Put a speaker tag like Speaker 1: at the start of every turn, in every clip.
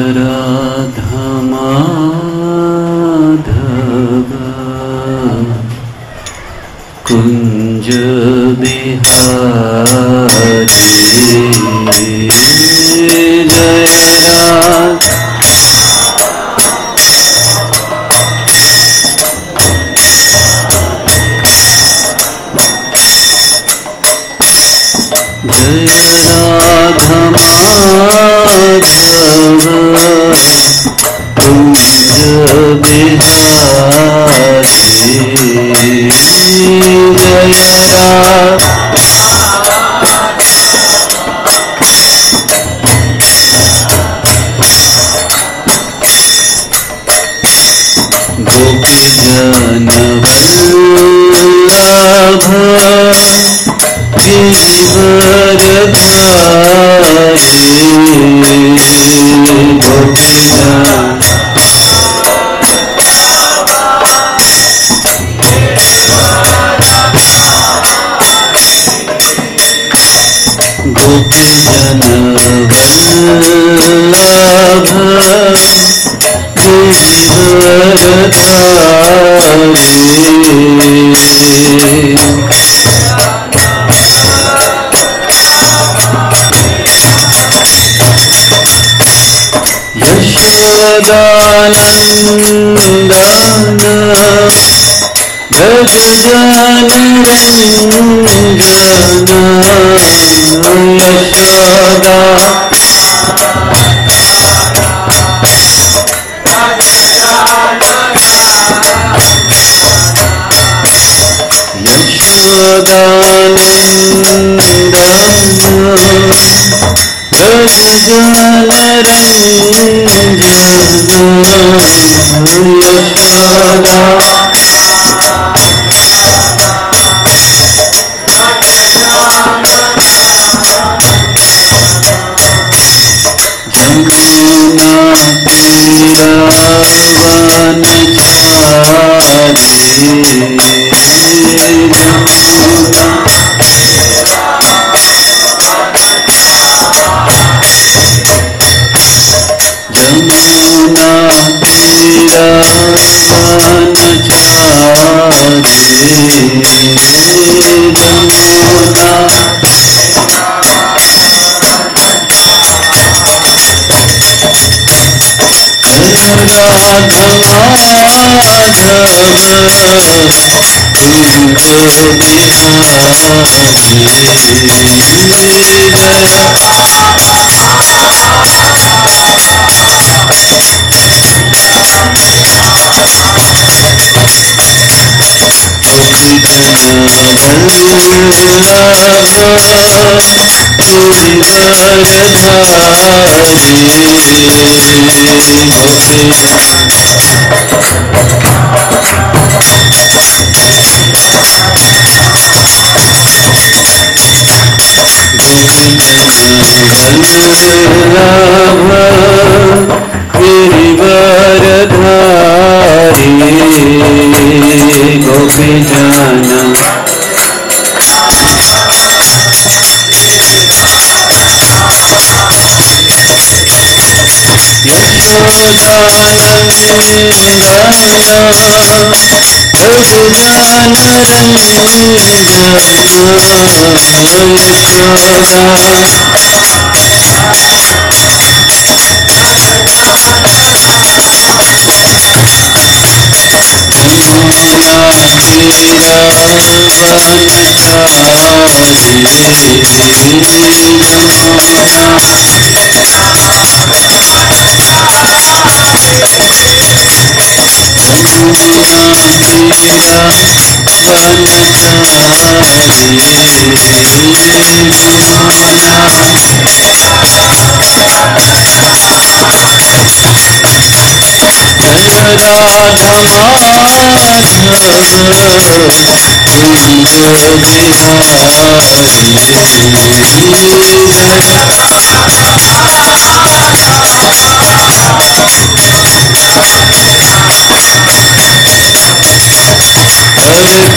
Speaker 1: राधा माधव कुंज बिहारी जय राधा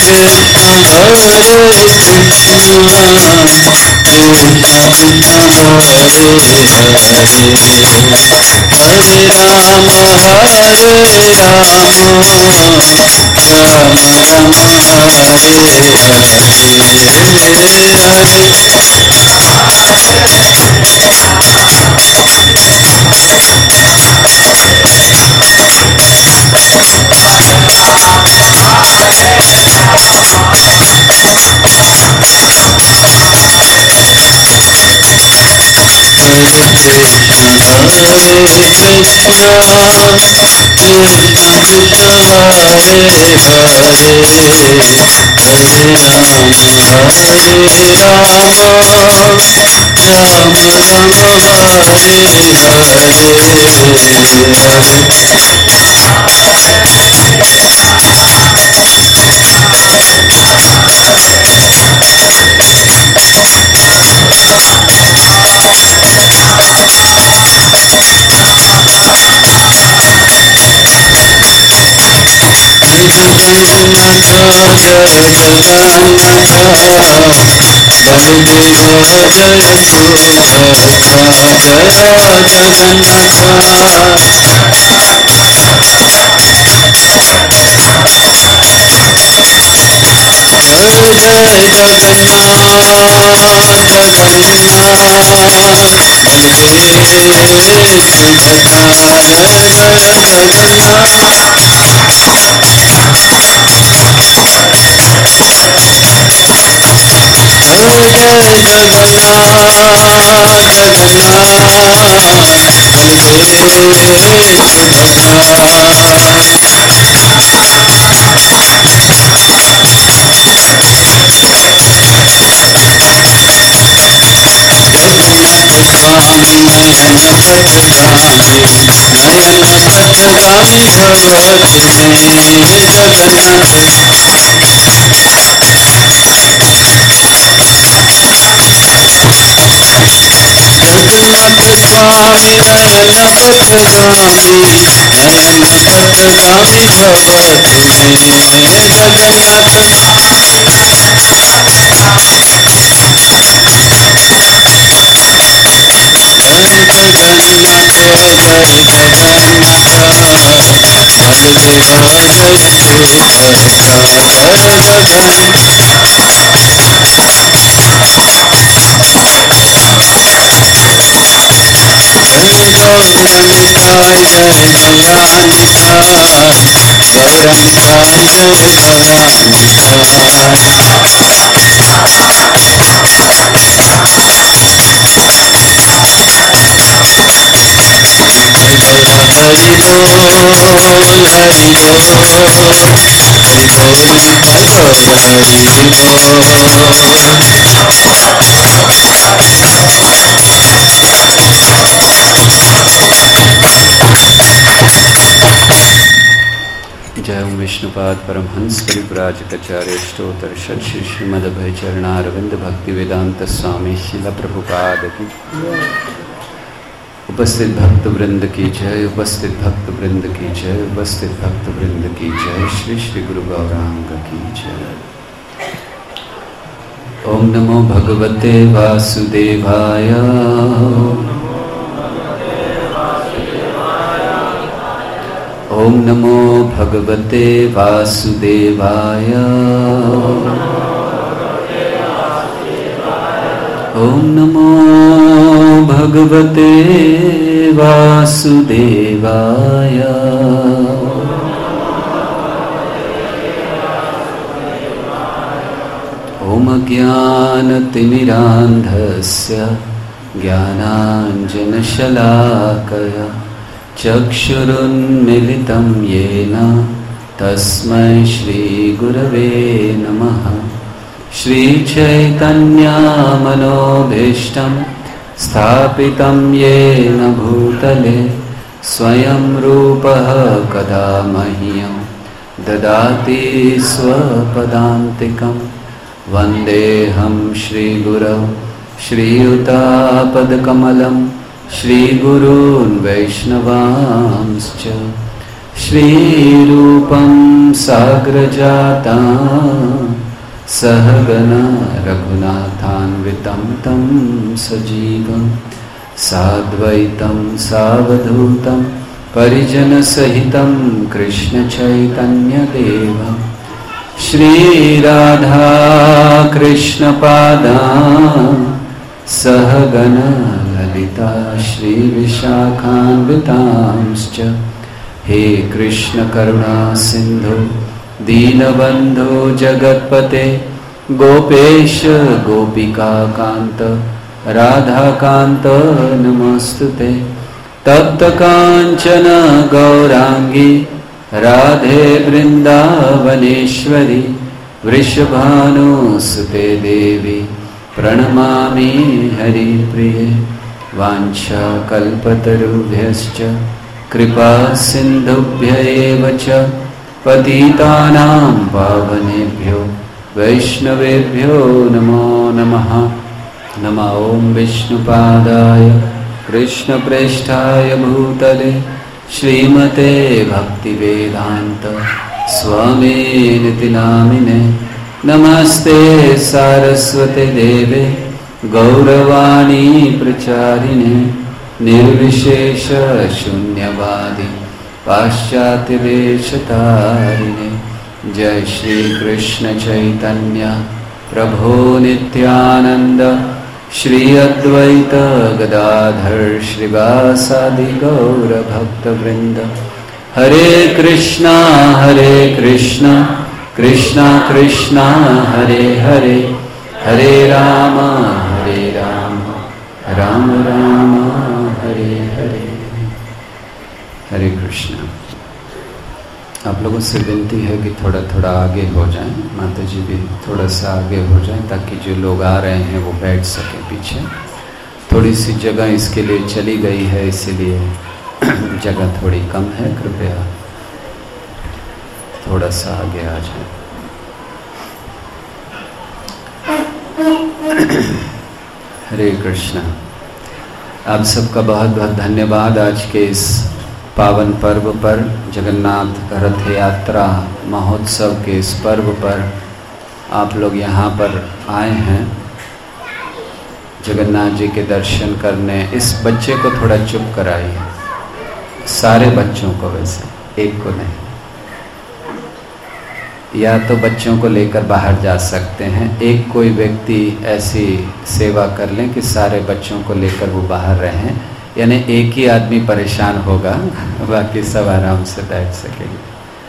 Speaker 1: जय ओम विष्णुपाद परमहंस परिव्राजकाचार्य स्तोत्र श्री श्रीमद्भय चरणारविंद भक्ति वेदांत स्वामी शिला प्रभुपाद की उपस्थित भक्त वृंद की जय, उपस्थित भक्त वृंद की जय, उपस्थित भक्त वृंद की जय, श्री श्री गुरु गौरांग की जय। ओम नमो भगवते वासुदेवाय, ओम नमो भगवते वासुदेवाय, ओम नमो भगवते वासुदेवाय। ओम ज्ञानतिमिरान्धस्य ज्ञानाञ्जनशलाकया चक्षुरुन्मिलितं येन तस्मै श्रीगुरवे नमः। श्रीचैतन्यमनोभीष्टं स्थापितं येन भूतले स्वयं रूपः कदा मह्यं ददाति स्वपदान्तिकं। वन्देऽहं श्रीगुरौ श्रीयुतापदकमलं श्रीगुरून् वैष्णवांश्च श्रीरूपं साग्रजातं सहगना रघुनाथान्वितं तं सजीवं साद्वैतं सावधूतं परिजनसहितं कृष्णचैतन्यदेवं श्रीराधा कृष्णपादां सहगना ललिता श्रीविशाखान्वितांश्च हे कृष्ण करुणा सिंधु दीनबंधु जगत्पते गोपेश गोपिका कांत राधा कांत नमस्तुते तप्त कांचन गौरांगी राधे वृंदावनेश्वरी वृषभानुसुते देवी प्रणमामि हरिप्रिये वाञ्छा कल्पतरुभ्यश्च कृपा सिन्धुभ्य एव च पतितानां पावनेभ्यो वैष्णवेभ्यो नमो नमः। नमः ॐ विष्णुपादाय कृष्णप्रेष्ठाय भूतले श्रीमते भक्तिवेदान्त स्वामिनिति नामिने नमस्ते सारस्वते देवे गौरवाणी प्रचारिणे निर्विशेष शून्यवादी पाश्चात्यवेशतारिणे जय श्री कृष्ण चैतन्य प्रभो नित्यानंद श्री अद्वैत गदाधर श्रीवासादि गौर भक्तवृंद हरे कृष्णा कृष्णा कृष्णा हरे हरे हरे राम राम राम हरे हरे। हरे कृष्णा। आप लोगों से विनती है कि थोड़ा थोड़ा आगे हो जाएं, माता जी भी थोड़ा सा आगे हो जाएं ताकि जो लोग आ रहे हैं वो बैठ सके पीछे। थोड़ी सी जगह इसके लिए चली गई है, इसीलिए जगह थोड़ी कम है, कृपया थोड़ा सा आगे आ जाएं। हरे कृष्णा। आप सबका बहुत बहुत धन्यवाद। आज के इस पावन पर्व पर, जगन्नाथ रथ यात्रा महोत्सव के इस पर्व पर आप लोग यहाँ पर आए हैं जगन्नाथ जी के दर्शन करने। इस बच्चे को थोड़ा चुप कराइए, सारे बच्चों को, वैसे एक को नहीं। या तो बच्चों को लेकर बाहर जा सकते हैं, एक कोई व्यक्ति ऐसी सेवा कर लें कि सारे बच्चों को लेकर वो बाहर रहें, यानी एक ही आदमी परेशान होगा, बाकी सब आराम से बैठ सकेंगे।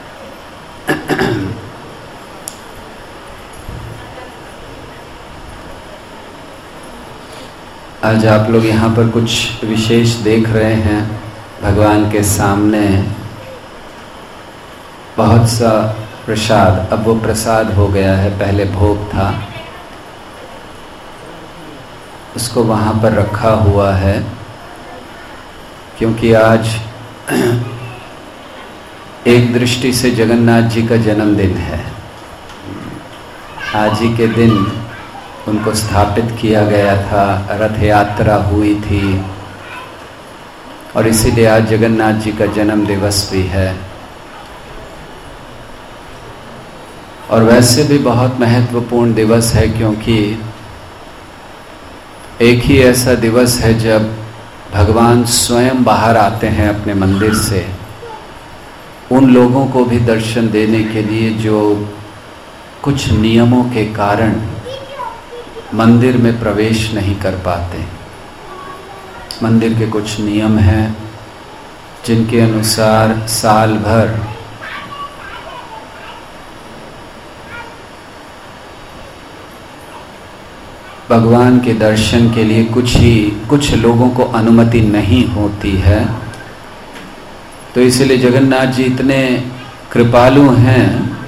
Speaker 1: आज आप लोग यहाँ पर कुछ विशेष देख रहे हैं। भगवान के सामने बहुत सा प्रसाद, अब वो प्रसाद हो गया है, पहले भोग था, उसको वहाँ पर रखा हुआ है क्योंकि आज एक दृष्टि से जगन्नाथ जी का जन्मदिन है। आज ही के दिन उनको स्थापित किया गया था, रथ यात्रा हुई थी और इसीलिए आज जगन्नाथ जी का जन्म दिवस भी है। और वैसे भी बहुत महत्वपूर्ण दिवस है क्योंकि एक ही ऐसा दिवस है जब भगवान स्वयं बाहर आते हैं अपने मंदिर से उन लोगों को भी दर्शन देने के लिए जो कुछ नियमों के कारण मंदिर में प्रवेश नहीं कर पाते। मंदिर के कुछ नियम हैं जिनके अनुसार साल भर भगवान के दर्शन के लिए कुछ लोगों को अनुमति नहीं होती है। तो इसलिए जगन्नाथ जी इतने कृपालु हैं।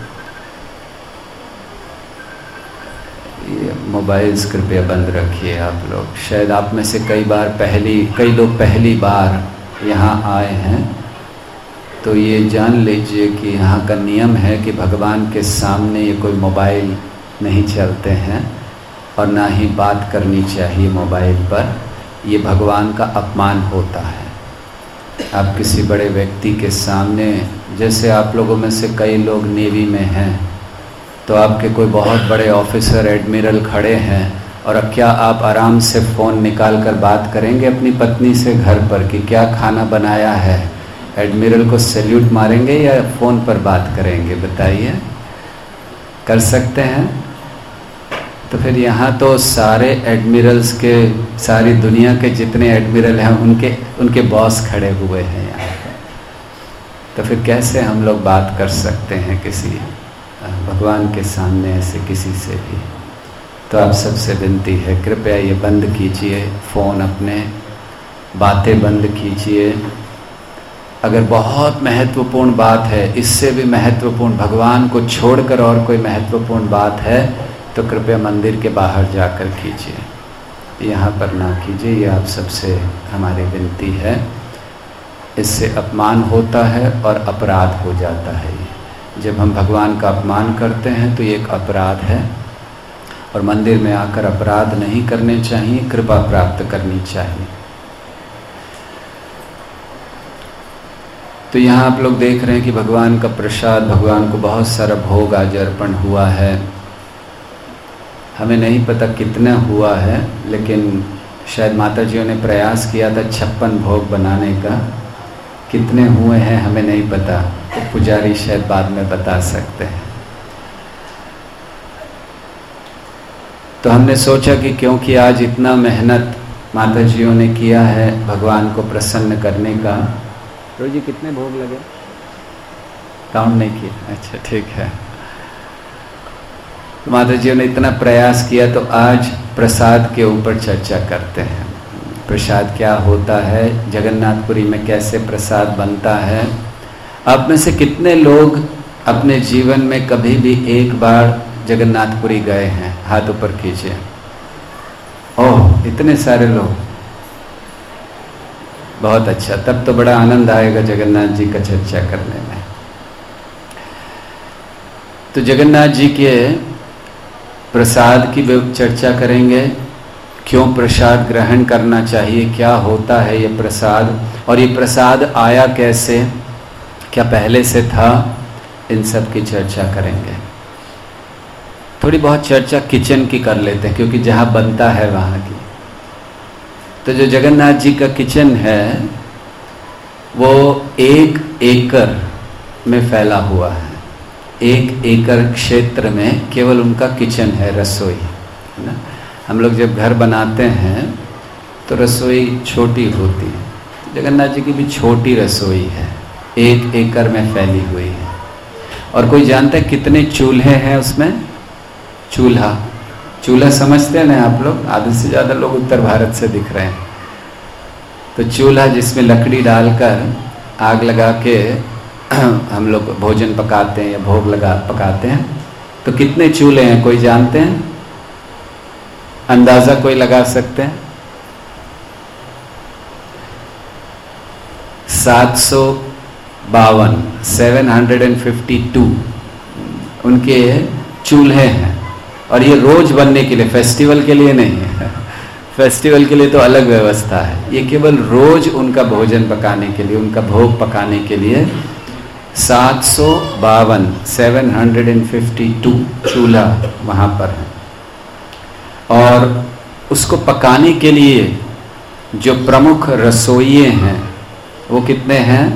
Speaker 1: ये मोबाइल्स कृपया बंद रखिए आप लोग। शायद आप में से कई लोग पहली बार यहाँ आए हैं, तो ये जान लीजिए कि यहाँ का नियम है कि भगवान के सामने ये कोई मोबाइल नहीं चलते हैं और ना ही बात करनी चाहिए मोबाइल पर। ये भगवान का अपमान होता है। आप किसी बड़े व्यक्ति के सामने, जैसे आप लोगों में से कई लोग नेवी में हैं, तो आपके कोई बहुत बड़े ऑफिसर एडमिरल खड़े हैं, और अब क्या आप आराम से फ़ोन निकाल कर बात करेंगे अपनी पत्नी से घर पर कि क्या खाना बनाया है? एडमिरल को सैल्यूट मारेंगे या फ़ोन पर बात करेंगे? बताइए, कर सकते हैं? तो फिर यहाँ तो सारे एडमिरल्स के, सारी दुनिया के जितने एडमिरल हैं उनके बॉस खड़े हुए हैं यहाँ पर। तो फिर कैसे हम लोग बात कर सकते हैं किसी भगवान के सामने ऐसे किसी से भी? तो आप सबसे विनती है, कृपया ये बंद कीजिए फ़ोन अपने, बातें बंद कीजिए। अगर बहुत महत्वपूर्ण बात है, इससे भी महत्वपूर्ण, भगवान को छोड़कर और कोई महत्वपूर्ण बात है, तो कृपया मंदिर के बाहर जाकर कीजिए, यहाँ पर ना कीजिए। ये आप सबसे हमारी विनती है। इससे अपमान होता है और अपराध हो जाता है। जब हम भगवान का अपमान करते हैं तो ये एक अपराध है, और मंदिर में आकर अपराध नहीं करने चाहिए, कृपा प्राप्त करनी चाहिए। तो यहाँ आप लोग देख रहे हैं कि भगवान का प्रसाद, भगवान को बहुत सारा भोग आज अर्पण हुआ है। हमें नहीं पता कितना हुआ है, लेकिन शायद माता जी ने प्रयास किया था 56 भोग बनाने का। कितने हुए हैं हमें नहीं पता, तो पुजारी शायद बाद में बता सकते हैं। तो हमने सोचा कि क्योंकि आज इतना मेहनत माता जी ने किया है भगवान को प्रसन्न करने का। रोज जी कितने भोग लगे? काउंट नहीं किया? अच्छा, ठीक है। तो माता जी ने इतना प्रयास किया, तो आज प्रसाद के ऊपर चर्चा करते हैं। प्रसाद क्या होता है, जगन्नाथपुरी में कैसे प्रसाद बनता है। आप में से कितने लोग अपने जीवन में कभी भी एक बार जगन्नाथपुरी गए हैं? हाथ ऊपर कीजिए। ओह, इतने सारे लोग, बहुत अच्छा। तब तो बड़ा आनंद आएगा जगन्नाथ जी का चर्चा करने में। तो जगन्नाथ जी के प्रसाद की चर्चा करेंगे, क्यों प्रसाद ग्रहण करना चाहिए, क्या होता है ये प्रसाद, और ये प्रसाद आया कैसे, क्या पहले से था, इन सब की चर्चा करेंगे। थोड़ी बहुत चर्चा किचन की कर लेते हैं, क्योंकि जहाँ बनता है वहाँ की। तो जो जगन्नाथ जी का किचन है वो 1 एकड़ में फैला हुआ है। 1 एकड़ क्षेत्र में केवल उनका किचन है, रसोई है ना। हम लोग जब घर बनाते हैं तो रसोई छोटी होती है, जगन्नाथ जी की भी छोटी रसोई है, 1 एकड़ में फैली हुई है। और कोई जानता है कितने चूल्हे हैं उसमें? चूल्हा समझते हैं ना आप लोग? आधे से ज़्यादा लोग उत्तर भारत से दिख रहे हैं। तो चूल्हा जिसमें लकड़ी डालकर आग लगा के हम लोग भोजन पकाते हैं या भोग पकाते हैं। तो कितने चूल्हे हैं, कोई जानते हैं? अंदाज़ा कोई लगा सकते हैं? 752, 752 उनके चूल्हे हैं। और ये रोज बनने के लिए, फेस्टिवल के लिए नहीं है। फेस्टिवल के लिए तो अलग व्यवस्था है, ये केवल रोज उनका भोजन पकाने के लिए, उनका भोग पकाने के लिए 752, 752 चूल्हा वहाँ पर है। और उसको पकाने के लिए जो प्रमुख रसोइये हैं वो कितने हैं?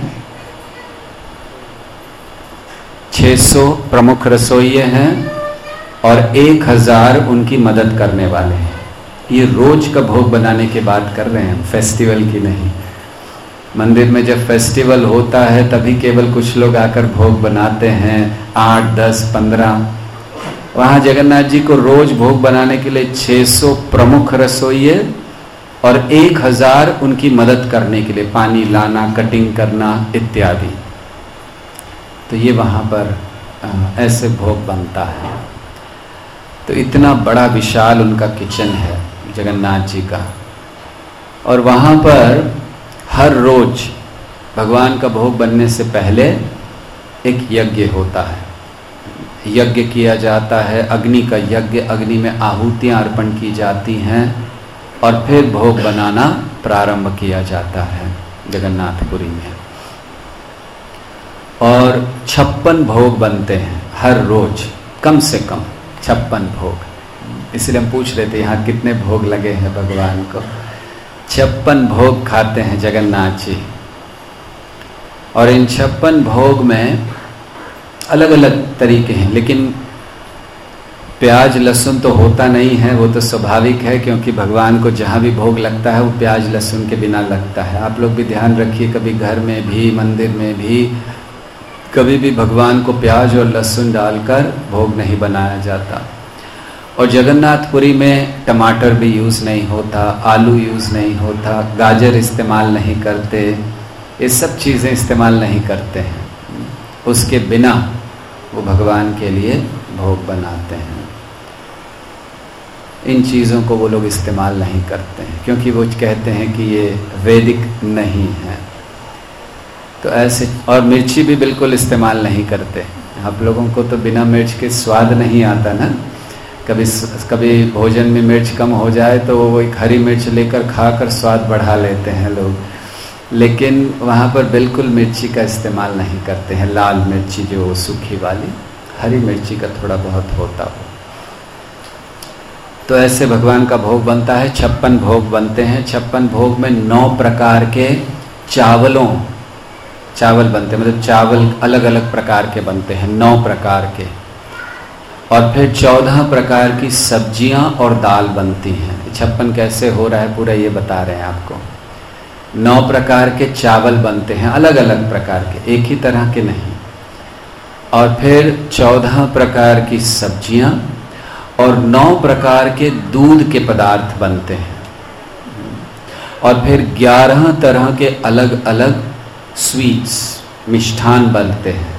Speaker 1: 600 प्रमुख रसोइये हैं और 1000 उनकी मदद करने वाले हैं। ये रोज का भोग बनाने की बात कर रहे हैं, फेस्टिवल की नहीं। मंदिर में जब फेस्टिवल होता है तभी केवल कुछ लोग आकर भोग बनाते हैं, 8, 10, 15। वहाँ जगन्नाथ जी को रोज भोग बनाने के लिए 600 प्रमुख रसोइये और 1000 उनकी मदद करने के लिए, पानी लाना, कटिंग करना इत्यादि। तो ये वहाँ पर ऐसे भोग बनता है। तो इतना बड़ा विशाल उनका किचन है जगन्नाथ जी का। और वहाँ पर हर रोज भगवान का भोग बनने से पहले एक यज्ञ होता है, यज्ञ किया जाता है, अग्नि का यज्ञ, अग्नि में आहुतियाँ अर्पण की जाती हैं और फिर भोग बनाना प्रारंभ किया जाता है। जगन्नाथपुरी में। और 56 भोग बनते हैं हर रोज, कम से कम 56 भोग। इसलिए हम पूछ रहे थे यहाँ कितने भोग लगे हैं भगवान को। 56 भोग खाते हैं जगन्नाथ जी। और इन 56 भोग में अलग अलग तरीके हैं, लेकिन प्याज लहसुन तो होता नहीं है, वो तो स्वाभाविक है, क्योंकि भगवान को जहाँ भी भोग लगता है वो प्याज लहसुन के बिना लगता है। आप लोग भी ध्यान रखिए, कभी घर में भी मंदिर में भी कभी भी भगवान को प्याज और लहसुन डालकर भोग नहीं बनाया जाता। और जगन्नाथपुरी में टमाटर भी यूज़ नहीं होता, आलू यूज़ नहीं होता, गाजर इस्तेमाल नहीं करते, ये सब चीज़ें इस्तेमाल नहीं करते हैं। उसके बिना वो भगवान के लिए भोग बनाते हैं। इन चीज़ों को वो लोग इस्तेमाल नहीं करते हैं, क्योंकि वो कहते हैं कि ये वैदिक नहीं है। तो ऐसे, और मिर्ची भी बिल्कुल इस्तेमाल नहीं करते। आप लोगों को तो बिना मिर्च के स्वाद नहीं आता ना। कभी भोजन में मिर्च कम हो जाए तो वो एक हरी मिर्च लेकर खाकर स्वाद बढ़ा लेते हैं लोग, लेकिन वहाँ पर बिल्कुल मिर्ची का इस्तेमाल नहीं करते हैं। लाल मिर्ची जो सूखी वाली, हरी मिर्ची का थोड़ा बहुत होता हो। तो ऐसे भगवान का भोग बनता है। 56 भोग बनते हैं। 56 भोग में 9 प्रकार के चावल बनते हैं, मतलब चावल अलग अलग प्रकार के बनते हैं, 9 प्रकार के। और फिर 14 प्रकार की सब्जियां और दाल बनती हैं। 56 कैसे हो रहा है पूरा ये बता रहे हैं आपको। 9 प्रकार के चावल बनते हैं, अलग अलग प्रकार के, एक ही तरह के नहीं। और फिर 14 प्रकार की सब्जियां और 9 प्रकार के दूध के पदार्थ बनते हैं। और फिर 11 तरह के अलग अलग स्वीट्स, मिष्ठान बनते हैं।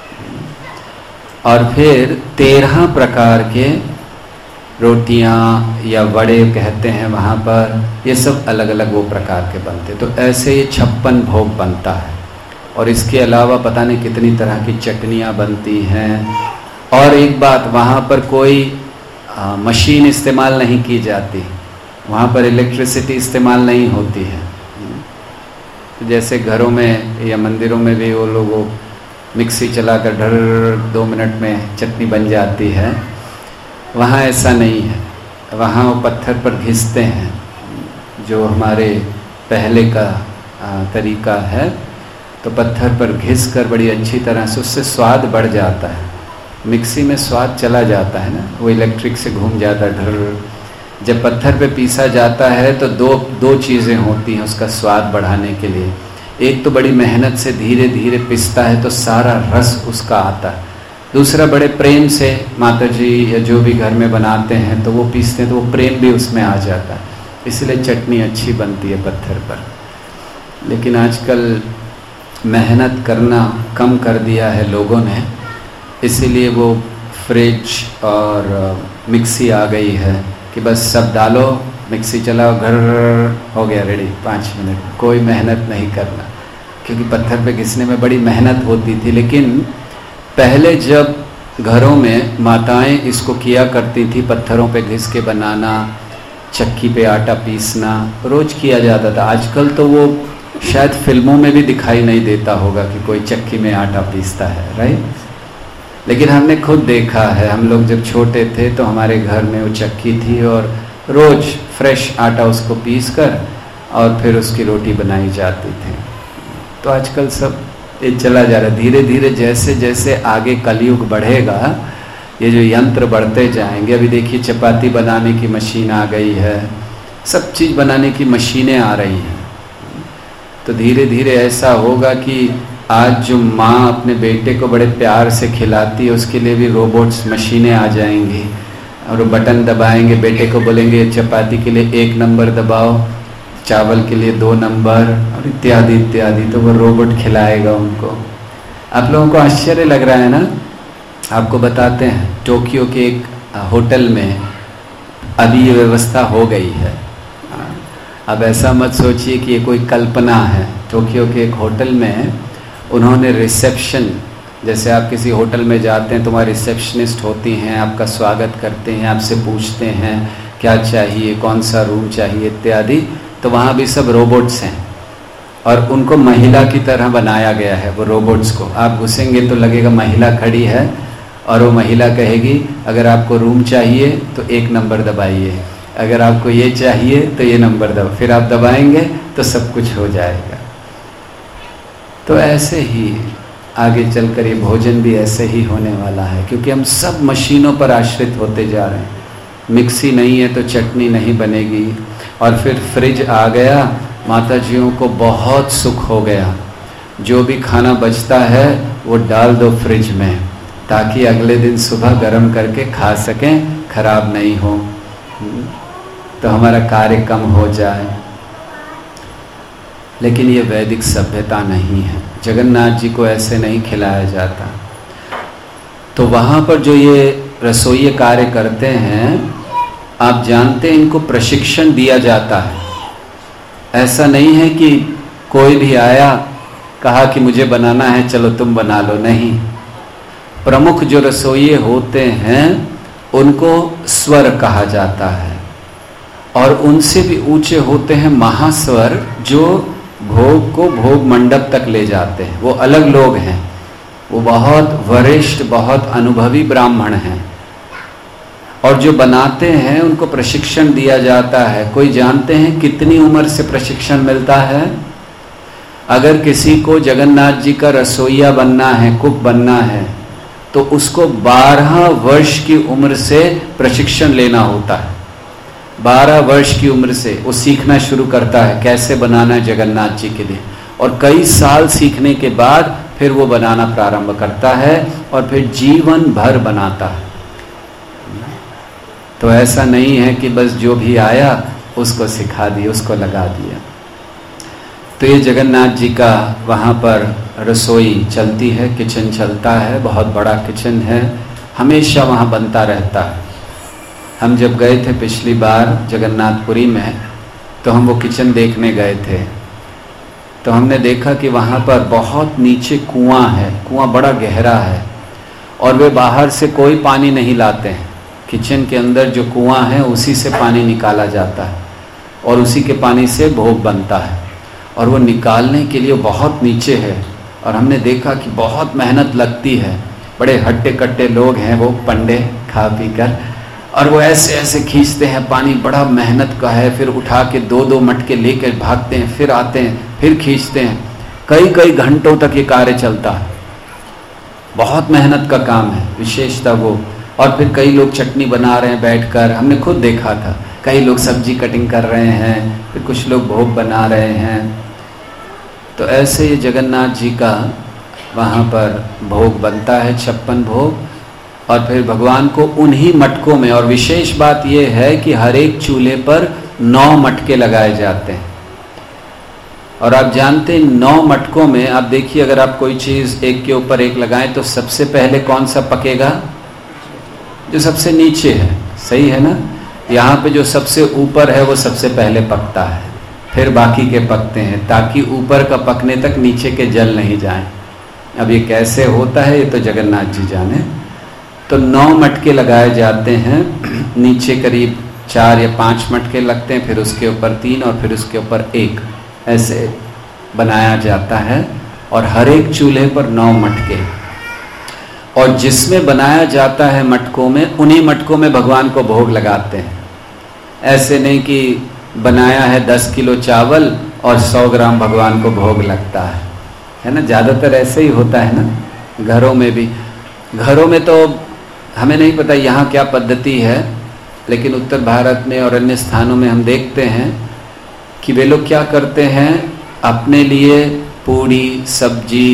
Speaker 1: और फिर 13 प्रकार के रोटियां या वड़े कहते हैं वहाँ पर, ये सब अलग अलग वो प्रकार के बनते हैं। तो ऐसे ये 56 भोग बनता है। और इसके अलावा पता नहीं कितनी तरह की चटनियाँ बनती हैं। और एक बात, वहाँ पर कोई मशीन इस्तेमाल नहीं की जाती, वहाँ पर इलेक्ट्रिसिटी इस्तेमाल नहीं होती है। जैसे घरों में या मंदिरों में भी वो लोग मिक्सी चलाकर ढर 2 मिनट में चटनी बन जाती है, वहाँ ऐसा नहीं है। वहाँ वो पत्थर पर घिसते हैं, जो हमारे पहले का तरीका है। तो पत्थर पर घिस कर बड़ी अच्छी तरह से उससे स्वाद बढ़ जाता है। मिक्सी में स्वाद चला जाता है ना, वो इलेक्ट्रिक से घूम जाता है ढर। जब पत्थर पे पीसा जाता है तो दो चीज़ें होती हैं उसका स्वाद बढ़ाने के लिए। एक तो बड़ी मेहनत से धीरे धीरे पिसता है तो सारा रस उसका आता है। दूसरा, बड़े प्रेम से माता जी या जो भी घर में बनाते हैं तो वो पीसते हैं तो वो प्रेम भी उसमें आ जाता है, इसलिए चटनी अच्छी बनती है पत्थर पर। लेकिन आजकल मेहनत करना कम कर दिया है लोगों ने, इसीलिए वो फ्रिज और मिक्सी आ गई है कि बस सब डालो, मिक्सी चलाओ, घर हो गया रेडी, 5 मिनट, कोई मेहनत नहीं करना। क्योंकि पत्थर पे घिसने में बड़ी मेहनत होती थी। लेकिन पहले जब घरों में माताएं इसको किया करती थी, पत्थरों पे घिस के बनाना, चक्की पे आटा पीसना रोज किया जाता था। आजकल तो वो शायद फिल्मों में भी दिखाई नहीं देता होगा कि कोई चक्की में आटा पीसता है, राइट। लेकिन हमने खुद देखा है, हम लोग जब छोटे थे तो हमारे घर में वो चक्की थी और रोज फ्रेश आटा उसको पीस कर और फिर उसकी रोटी बनाई जाती थी। तो आजकल सब ये चला जा रहा है धीरे धीरे। जैसे जैसे आगे कलयुग बढ़ेगा, ये जो यंत्र बढ़ते जाएंगे। अभी देखिए चपाती बनाने की मशीन आ गई है, सब चीज़ बनाने की मशीनें आ रही हैं। तो धीरे धीरे ऐसा होगा कि आज जो माँ अपने बेटे को बड़े प्यार से खिलाती है, उसके लिए भी रोबोट्स, मशीनें आ जाएंगी और वो बटन दबाएंगे, बेटे को बोलेंगे चपाती के लिए 1 नंबर दबाओ, चावल के लिए 2 नंबर और इत्यादि इत्यादि। तो वो रोबोट खिलाएगा उनको। आप लोगों को आश्चर्य लग रहा है ना? आपको बताते हैं, टोक्यो के एक होटल में अभी ये व्यवस्था हो गई है। अब ऐसा मत सोचिए कि ये कोई कल्पना है। टोक्यो के एक होटल में उन्होंने रिसेप्शन, जैसे आप किसी होटल में जाते हैं, तुम्हारी रिसेप्शनिस्ट होती हैं, आपका स्वागत करते हैं, आपसे पूछते हैं क्या चाहिए, कौन सा रूम चाहिए इत्यादि। तो वहाँ भी सब रोबोट्स हैं। और उनको महिला की तरह बनाया गया है। वो रोबोट्स को आप घुसेंगे तो लगेगा महिला खड़ी है और वो महिला कहेगी अगर आपको रूम चाहिए तो 1 नंबर दबाइए, अगर आपको ये चाहिए तो ये नंबर दबाइए, फिर आप दबाएंगे तो सब कुछ हो जाएगा। तो ऐसे ही आगे चलकर ये भोजन भी ऐसे ही होने वाला है, क्योंकि हम सब मशीनों पर आश्रित होते जा रहे हैं। मिक्सी नहीं है तो चटनी नहीं बनेगी, और फिर फ्रिज आ गया, माता जियों को बहुत सुख हो गया। जो भी खाना बचता है वो डाल दो फ्रिज में, ताकि अगले दिन सुबह गर्म करके खा सकें, खराब नहीं हो, तो हमारा कार्य कम हो जाए। लेकिन ये वैदिक सभ्यता नहीं है, जगन्नाथ जी को ऐसे नहीं खिलाया जाता। तो वहाँ पर जो ये रसोई कार्य करते हैं, आप जानते हैं इनको प्रशिक्षण दिया जाता है। ऐसा नहीं है कि कोई भी आया कहा कि मुझे बनाना है चलो तुम बना लो, नहीं। प्रमुख जो रसोई होते हैं उनको स्वर कहा जाता है, और उनसे भी ऊंचे होते हैं महास्वर, जो भोग को भोग मंडप तक ले जाते हैं। वो अलग लोग हैं, वो बहुत वरिष्ठ, बहुत अनुभवी ब्राह्मण हैं। और जो बनाते हैं उनको प्रशिक्षण दिया जाता है। कोई जानते हैं कितनी उम्र से प्रशिक्षण मिलता है? अगर किसी को जगन्नाथ जी का रसोइया बनना है, कुक बनना है, तो उसको 12 वर्ष की उम्र से प्रशिक्षण लेना होता है। 12 वर्ष की उम्र से वो सीखना शुरू करता है कैसे बनाना है जगन्नाथ जी के लिए, और कई साल सीखने के बाद फिर वो बनाना प्रारंभ करता है, और फिर जीवन भर बनाता है। तो ऐसा नहीं है कि बस जो भी आया उसको सिखा दिया, उसको लगा दिया। तो ये जगन्नाथ जी का वहाँ पर रसोई चलती है, किचन चलता है, बहुत बड़ा किचन है, हमेशा वहाँ बनता रहता है। हम जब गए थे पिछली बार जगन्नाथपुरी में, तो हम वो किचन देखने गए थे, तो हमने देखा कि वहाँ पर बहुत नीचे कुआं है, कुआं बड़ा गहरा है, और वे बाहर से कोई पानी नहीं लाते हैं। किचन के अंदर जो कुआं है उसी से पानी निकाला जाता है, और उसी के पानी से भोग बनता है, और वो निकालने के लिए बहुत नीचे है। और हमने देखा कि बहुत मेहनत लगती है, बड़े हट्टे कट्टे लोग हैं वो पंडे, खा पी कर, और वो ऐसे ऐसे खींचते हैं पानी, बड़ा मेहनत का है। फिर उठा के 2-2 मटके लेकर भागते हैं, फिर आते हैं, फिर खींचते हैं, कई घंटों तक ये कार्य चलता है। बहुत मेहनत का काम है, विशेषता वो। और फिर कई लोग चटनी बना रहे हैं बैठकर, हमने खुद देखा था। कई लोग सब्जी कटिंग कर रहे हैं, फिर कुछ लोग भोग बना रहे हैं। तो ऐसे ये जगन्नाथ जी का वहाँ पर भोग बनता है, 56 भोग, और फिर भगवान को उन्हीं मटकों में। और विशेष बात ये है कि हर एक चूल्हे पर 9 मटके लगाए जाते हैं। और आप जानते हैं 9 मटकों में, आप देखिए अगर आप कोई चीज़ एक के ऊपर एक लगाएं तो सबसे पहले कौन सा पकेगा? जो सबसे नीचे है, सही है ना? यहाँ पे जो सबसे ऊपर है वो सबसे पहले पकता है, फिर बाकी के पकते हैं, ताकि ऊपर का पकने तक नीचे के जल नहीं जाएं। अब ये कैसे होता है ये तो जगन्नाथ जी जाने। तो 9 मटके लगाए जाते हैं, नीचे करीब 4 या 5 मटके लगते हैं, फिर उसके ऊपर 3 और फिर उसके ऊपर 1, ऐसे बनाया जाता है। और हर एक चूल्हे पर 9 मटके, और जिसमें बनाया जाता है मटकों में, उन्हीं मटकों में भगवान को भोग लगाते हैं। ऐसे नहीं कि बनाया है 10 किलो चावल और 100 ग्राम भगवान को भोग लगता है ना? ज़्यादातर ऐसे ही होता है ना, घरों में भी। घरों में तो हमें नहीं पता यहाँ क्या पद्धति है, लेकिन उत्तर भारत में और अन्य स्थानों में हम देखते हैं कि वे लोग क्या करते हैं, अपने लिए पूड़ी, सब्जी,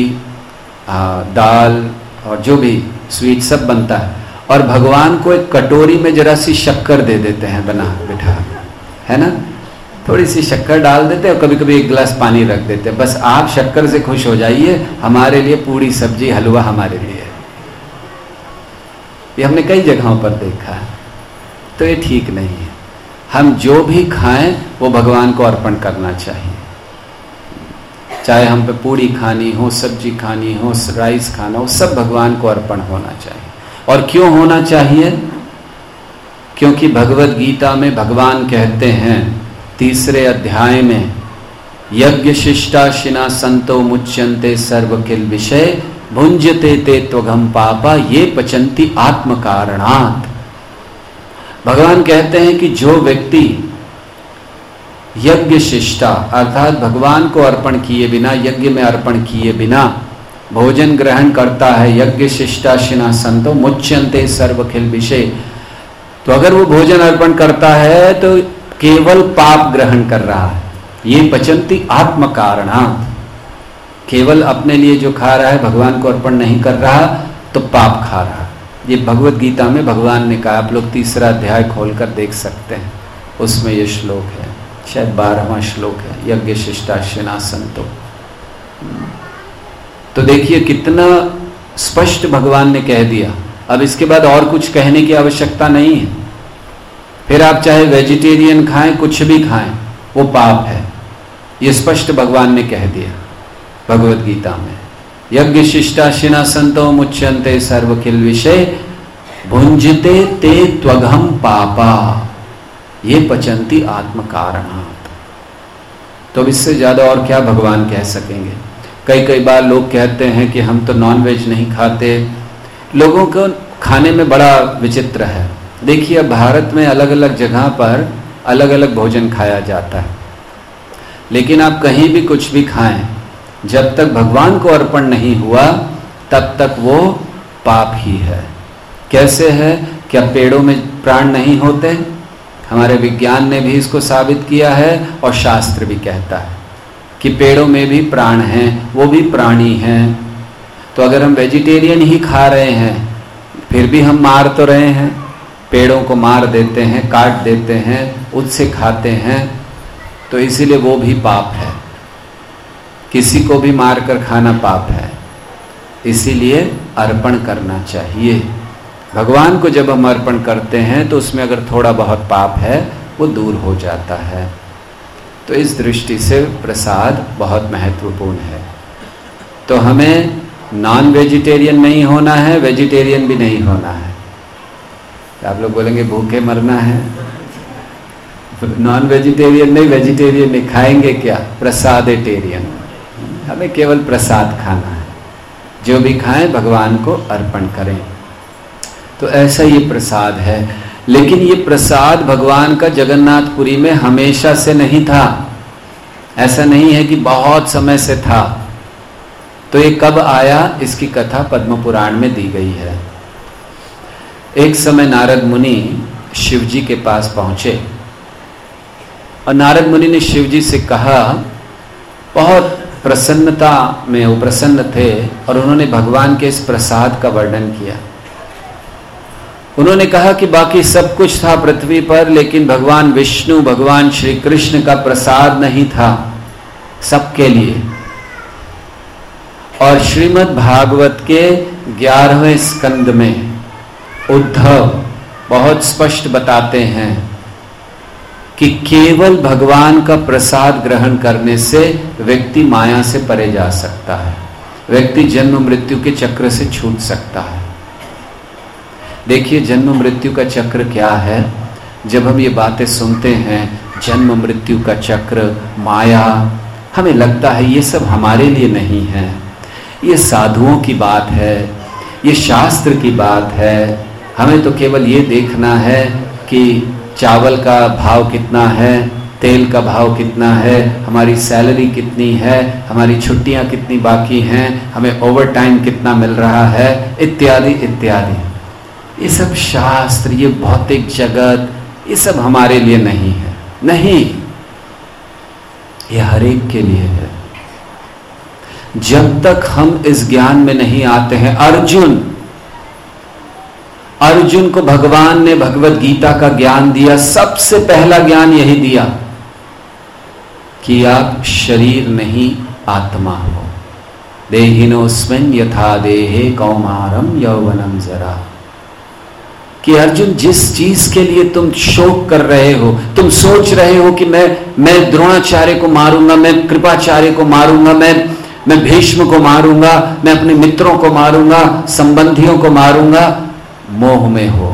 Speaker 1: दाल और जो भी स्वीट सब बनता है, और भगवान को एक कटोरी में जरा सी शक्कर दे देते हैं बना बिठा, है ना? थोड़ी सी शक्कर डाल देते हैं और कभी कभी 1 गिलास पानी रख देते हैं। बस आप शक्कर से खुश हो जाइए, हमारे लिए पूड़ी, सब्जी, हलवा हमारे लिए। ये हमने कई जगहों पर देखा है। तो ये ठीक नहीं है। हम जो भी खाएं वो भगवान को अर्पण करना चाहिए। चाहे हम पे पूड़ी खानी हो, सब्जी खानी हो, राइस खाना हो, सब भगवान को अर्पण होना चाहिए। और क्यों होना चाहिए? क्योंकि भगवत गीता में भगवान कहते हैं 3रे अध्याय में, यज्ञ शिष्टाशिना संतो मुच्यन्ते सर्व किल विषय भुंजते ते त्वघम पापा ये पचंती आत्म कारणात्। भगवान कहते हैं कि जो व्यक्ति यज्ञ शिष्टा अर्थात भगवान को अर्पण किए बिना, यज्ञ में अर्पण किए बिना भोजन ग्रहण करता है, यज्ञ शिष्टाशिना संतो मुच्यन्ते सर्व किल विषय, तो अगर वो भोजन अर्पण करता है तो केवल पाप ग्रहण कर रहा है। ये पचंती आत्म कारणात्, केवल अपने लिए जो खा रहा है, भगवान को अर्पण नहीं कर रहा तो पाप खा रहा। ये भगवत गीता में भगवान ने कहा, आप लोग 3रा अध्याय खोलकर देख सकते हैं, उसमें ये श्लोक है, शायद 12वां श्लोक है, यज्ञ शिष्टाशिना संतो। तो देखिए कितना स्पष्ट भगवान ने कह दिया। अब इसके बाद और कुछ कहने की आवश्यकता नहीं है। फिर आप चाहे वेजिटेरियन खाएं, कुछ भी खाएं, वो पाप है, ये स्पष्ट भगवान ने कह दिया भगवत गीता में। यज्ञ शिष्टाशिना संतो मुच्यन्ते सर्व किल विषय भुंजते ते त्वघम पापा ये पचंती आत्म कारणात्। तो इससे ज्यादा और क्या भगवान कह सकेंगे। कई बार लोग कहते हैं कि हम तो नॉनवेज नहीं खाते। लोगों को खाने में बड़ा विचित्र है। देखिए भारत में अलग अलग जगह पर अलग अलग भोजन खाया जाता है, लेकिन आप कहीं भी कुछ भी खाएं, जब तक भगवान को अर्पण नहीं हुआ तब तक वो पाप ही है। कैसे है? क्या पेड़ों में प्राण नहीं होते? हमारे विज्ञान ने भी इसको साबित किया है और शास्त्र भी कहता है कि पेड़ों में भी प्राण हैं, वो भी प्राणी हैं। तो अगर हम वेजिटेरियन ही खा रहे हैं फिर भी हम मार तो रहे हैं, पेड़ों को मार देते हैं, काट देते हैं, उससे खाते हैं, तो इसीलिए वो भी पाप है। किसी को भी मारकर खाना पाप है, इसीलिए अर्पण करना चाहिए। भगवान को जब हम अर्पण करते हैं तो उसमें अगर थोड़ा बहुत पाप है वो दूर हो जाता है। तो इस दृष्टि से प्रसाद बहुत महत्वपूर्ण है। तो हमें नॉन वेजिटेरियन नहीं होना है, वेजिटेरियन भी नहीं होना है। आप लोग बोलेंगे भूखे मरना है, नॉन वेजिटेरियन नहीं, वेजिटेरियन नहीं, खाएंगे क्या? प्रसादेटेरियन। हमें केवल प्रसाद खाना है, जो भी खाएं भगवान को अर्पण करें। तो ऐसा ये प्रसाद है। लेकिन ये प्रसाद भगवान का जगन्नाथपुरी में हमेशा से नहीं था। ऐसा नहीं है कि बहुत समय से था। तो ये कब आया, इसकी कथा पद्म पुराण में दी गई है। एक समय नारद मुनि शिव जी के पास पहुंचे और नारद मुनि ने शिव जी से कहा, बहुत प्रसन्नता में वो प्रसन्न थे और उन्होंने भगवान के इस प्रसाद का वर्णन किया। उन्होंने कहा कि बाकी सब कुछ था पृथ्वी पर, लेकिन भगवान विष्णु, भगवान श्री कृष्ण का प्रसाद नहीं था सबके लिए। और श्रीमद् भागवत के 11वें स्कंद में उद्धव बहुत स्पष्ट बताते हैं कि केवल भगवान का प्रसाद ग्रहण करने से व्यक्ति माया से परे जा सकता है, व्यक्ति जन्म मृत्यु के चक्र से छूट सकता है। देखिए जन्म मृत्यु का चक्र क्या है। जब हम ये बातें सुनते हैं, जन्म मृत्यु का चक्र, माया, हमें लगता है ये सब हमारे लिए नहीं है, ये साधुओं की बात है, ये शास्त्र की बात है। हमें तो केवल ये देखना है कि चावल का भाव कितना है, तेल का भाव कितना है, हमारी सैलरी कितनी है, हमारी छुट्टियां कितनी बाकी हैं, हमें ओवर टाइम कितना मिल रहा है, इत्यादि इत्यादि। ये सब शास्त्र, ये भौतिक जगत, ये सब हमारे लिए नहीं है। नहीं, ये हर एक के लिए है। जब तक हम इस ज्ञान में नहीं आते हैं, अर्जुन को भगवान ने भगवत गीता का ज्ञान दिया, सबसे पहला ज्ञान यही दिया कि आप शरीर नहीं आत्मा हो। देहिनोस्मिन् यथा देहे कौमारम यौवनम जरा। कि अर्जुन, जिस चीज के लिए तुम शोक कर रहे हो, तुम सोच रहे हो कि मैं द्रोणाचार्य को मारूंगा, मैं कृपाचार्य को मारूंगा, मैं भीष्म को मारूंगा, मैं अपने मित्रों को मारूंगा, संबंधियों को मारूंगा, मोह में हो।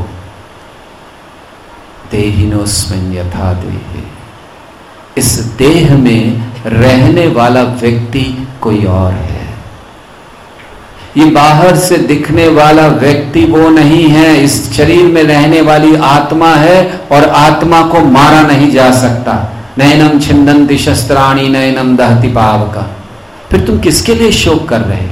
Speaker 1: देहिनोस्मिन् यथा देहे, इस देह में रहने वाला व्यक्ति कोई और है। ये बाहर से दिखने वाला व्यक्ति वो नहीं है, इस शरीर में रहने वाली आत्मा है और आत्मा को मारा नहीं जा सकता। नैनम छिन्दन्ति शस्त्राणि नैनम दहति पावका। फिर तुम किसके लिए शोक कर रहे हो?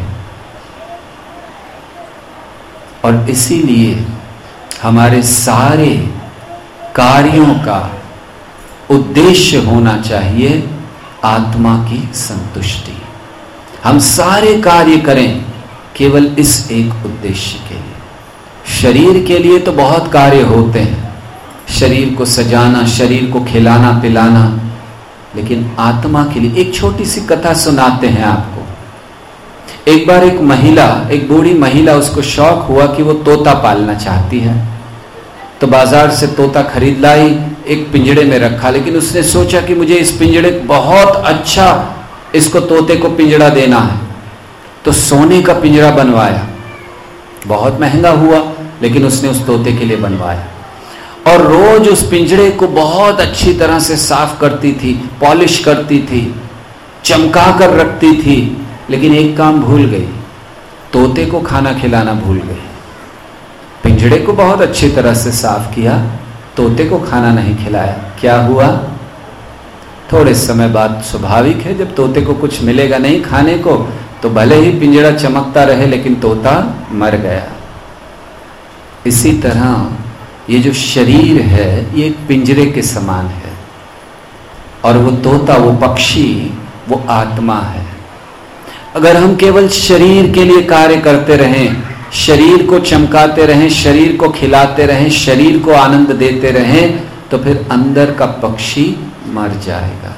Speaker 1: और इसीलिए हमारे सारे कार्यों का उद्देश्य होना चाहिए आत्मा की संतुष्टि। हम सारे कार्य करें केवल इस एक उद्देश्य के लिए। शरीर के लिए तो बहुत कार्य होते हैं, शरीर को सजाना, शरीर को खिलाना पिलाना, लेकिन आत्मा के लिए एक छोटी सी कथा सुनाते हैं आपको। एक बार एक महिला, एक बूढ़ी महिला, उसको शौक हुआ कि वो तोता पालना चाहती है, तो बाजार से तोता खरीद लाई, एक पिंजड़े में रखा। लेकिन उसने सोचा कि मुझे इस पिंजड़े बहुत अच्छा इसको तोते को पिंजड़ा देना है, तो सोने का पिंजरा बनवाया। बहुत महंगा हुआ, लेकिन उसने उस तोते के लिए बनवाया और रोज उस पिंजड़े को बहुत अच्छी तरह से साफ करती थी, पॉलिश करती थी, चमका कर रखती थी। लेकिन एक काम भूल गई, तोते को खाना खिलाना भूल गई। पिंजड़े को बहुत अच्छी तरह से साफ किया, तोते को खाना नहीं खिलाया। क्या हुआ? थोड़े समय बाद, स्वाभाविक है, जब तोते को कुछ मिलेगा नहीं खाने को, तो भले ही पिंजड़ा चमकता रहे लेकिन तोता मर गया। इसी तरह ये जो शरीर है ये एक पिंजरे के समान है, और वो तोता, वो पक्षी, वो आत्मा है। अगर हम केवल शरीर के लिए कार्य करते रहें, शरीर को चमकाते रहें, शरीर को खिलाते रहें, शरीर को आनंद देते रहें, तो फिर अंदर का पक्षी मर जाएगा।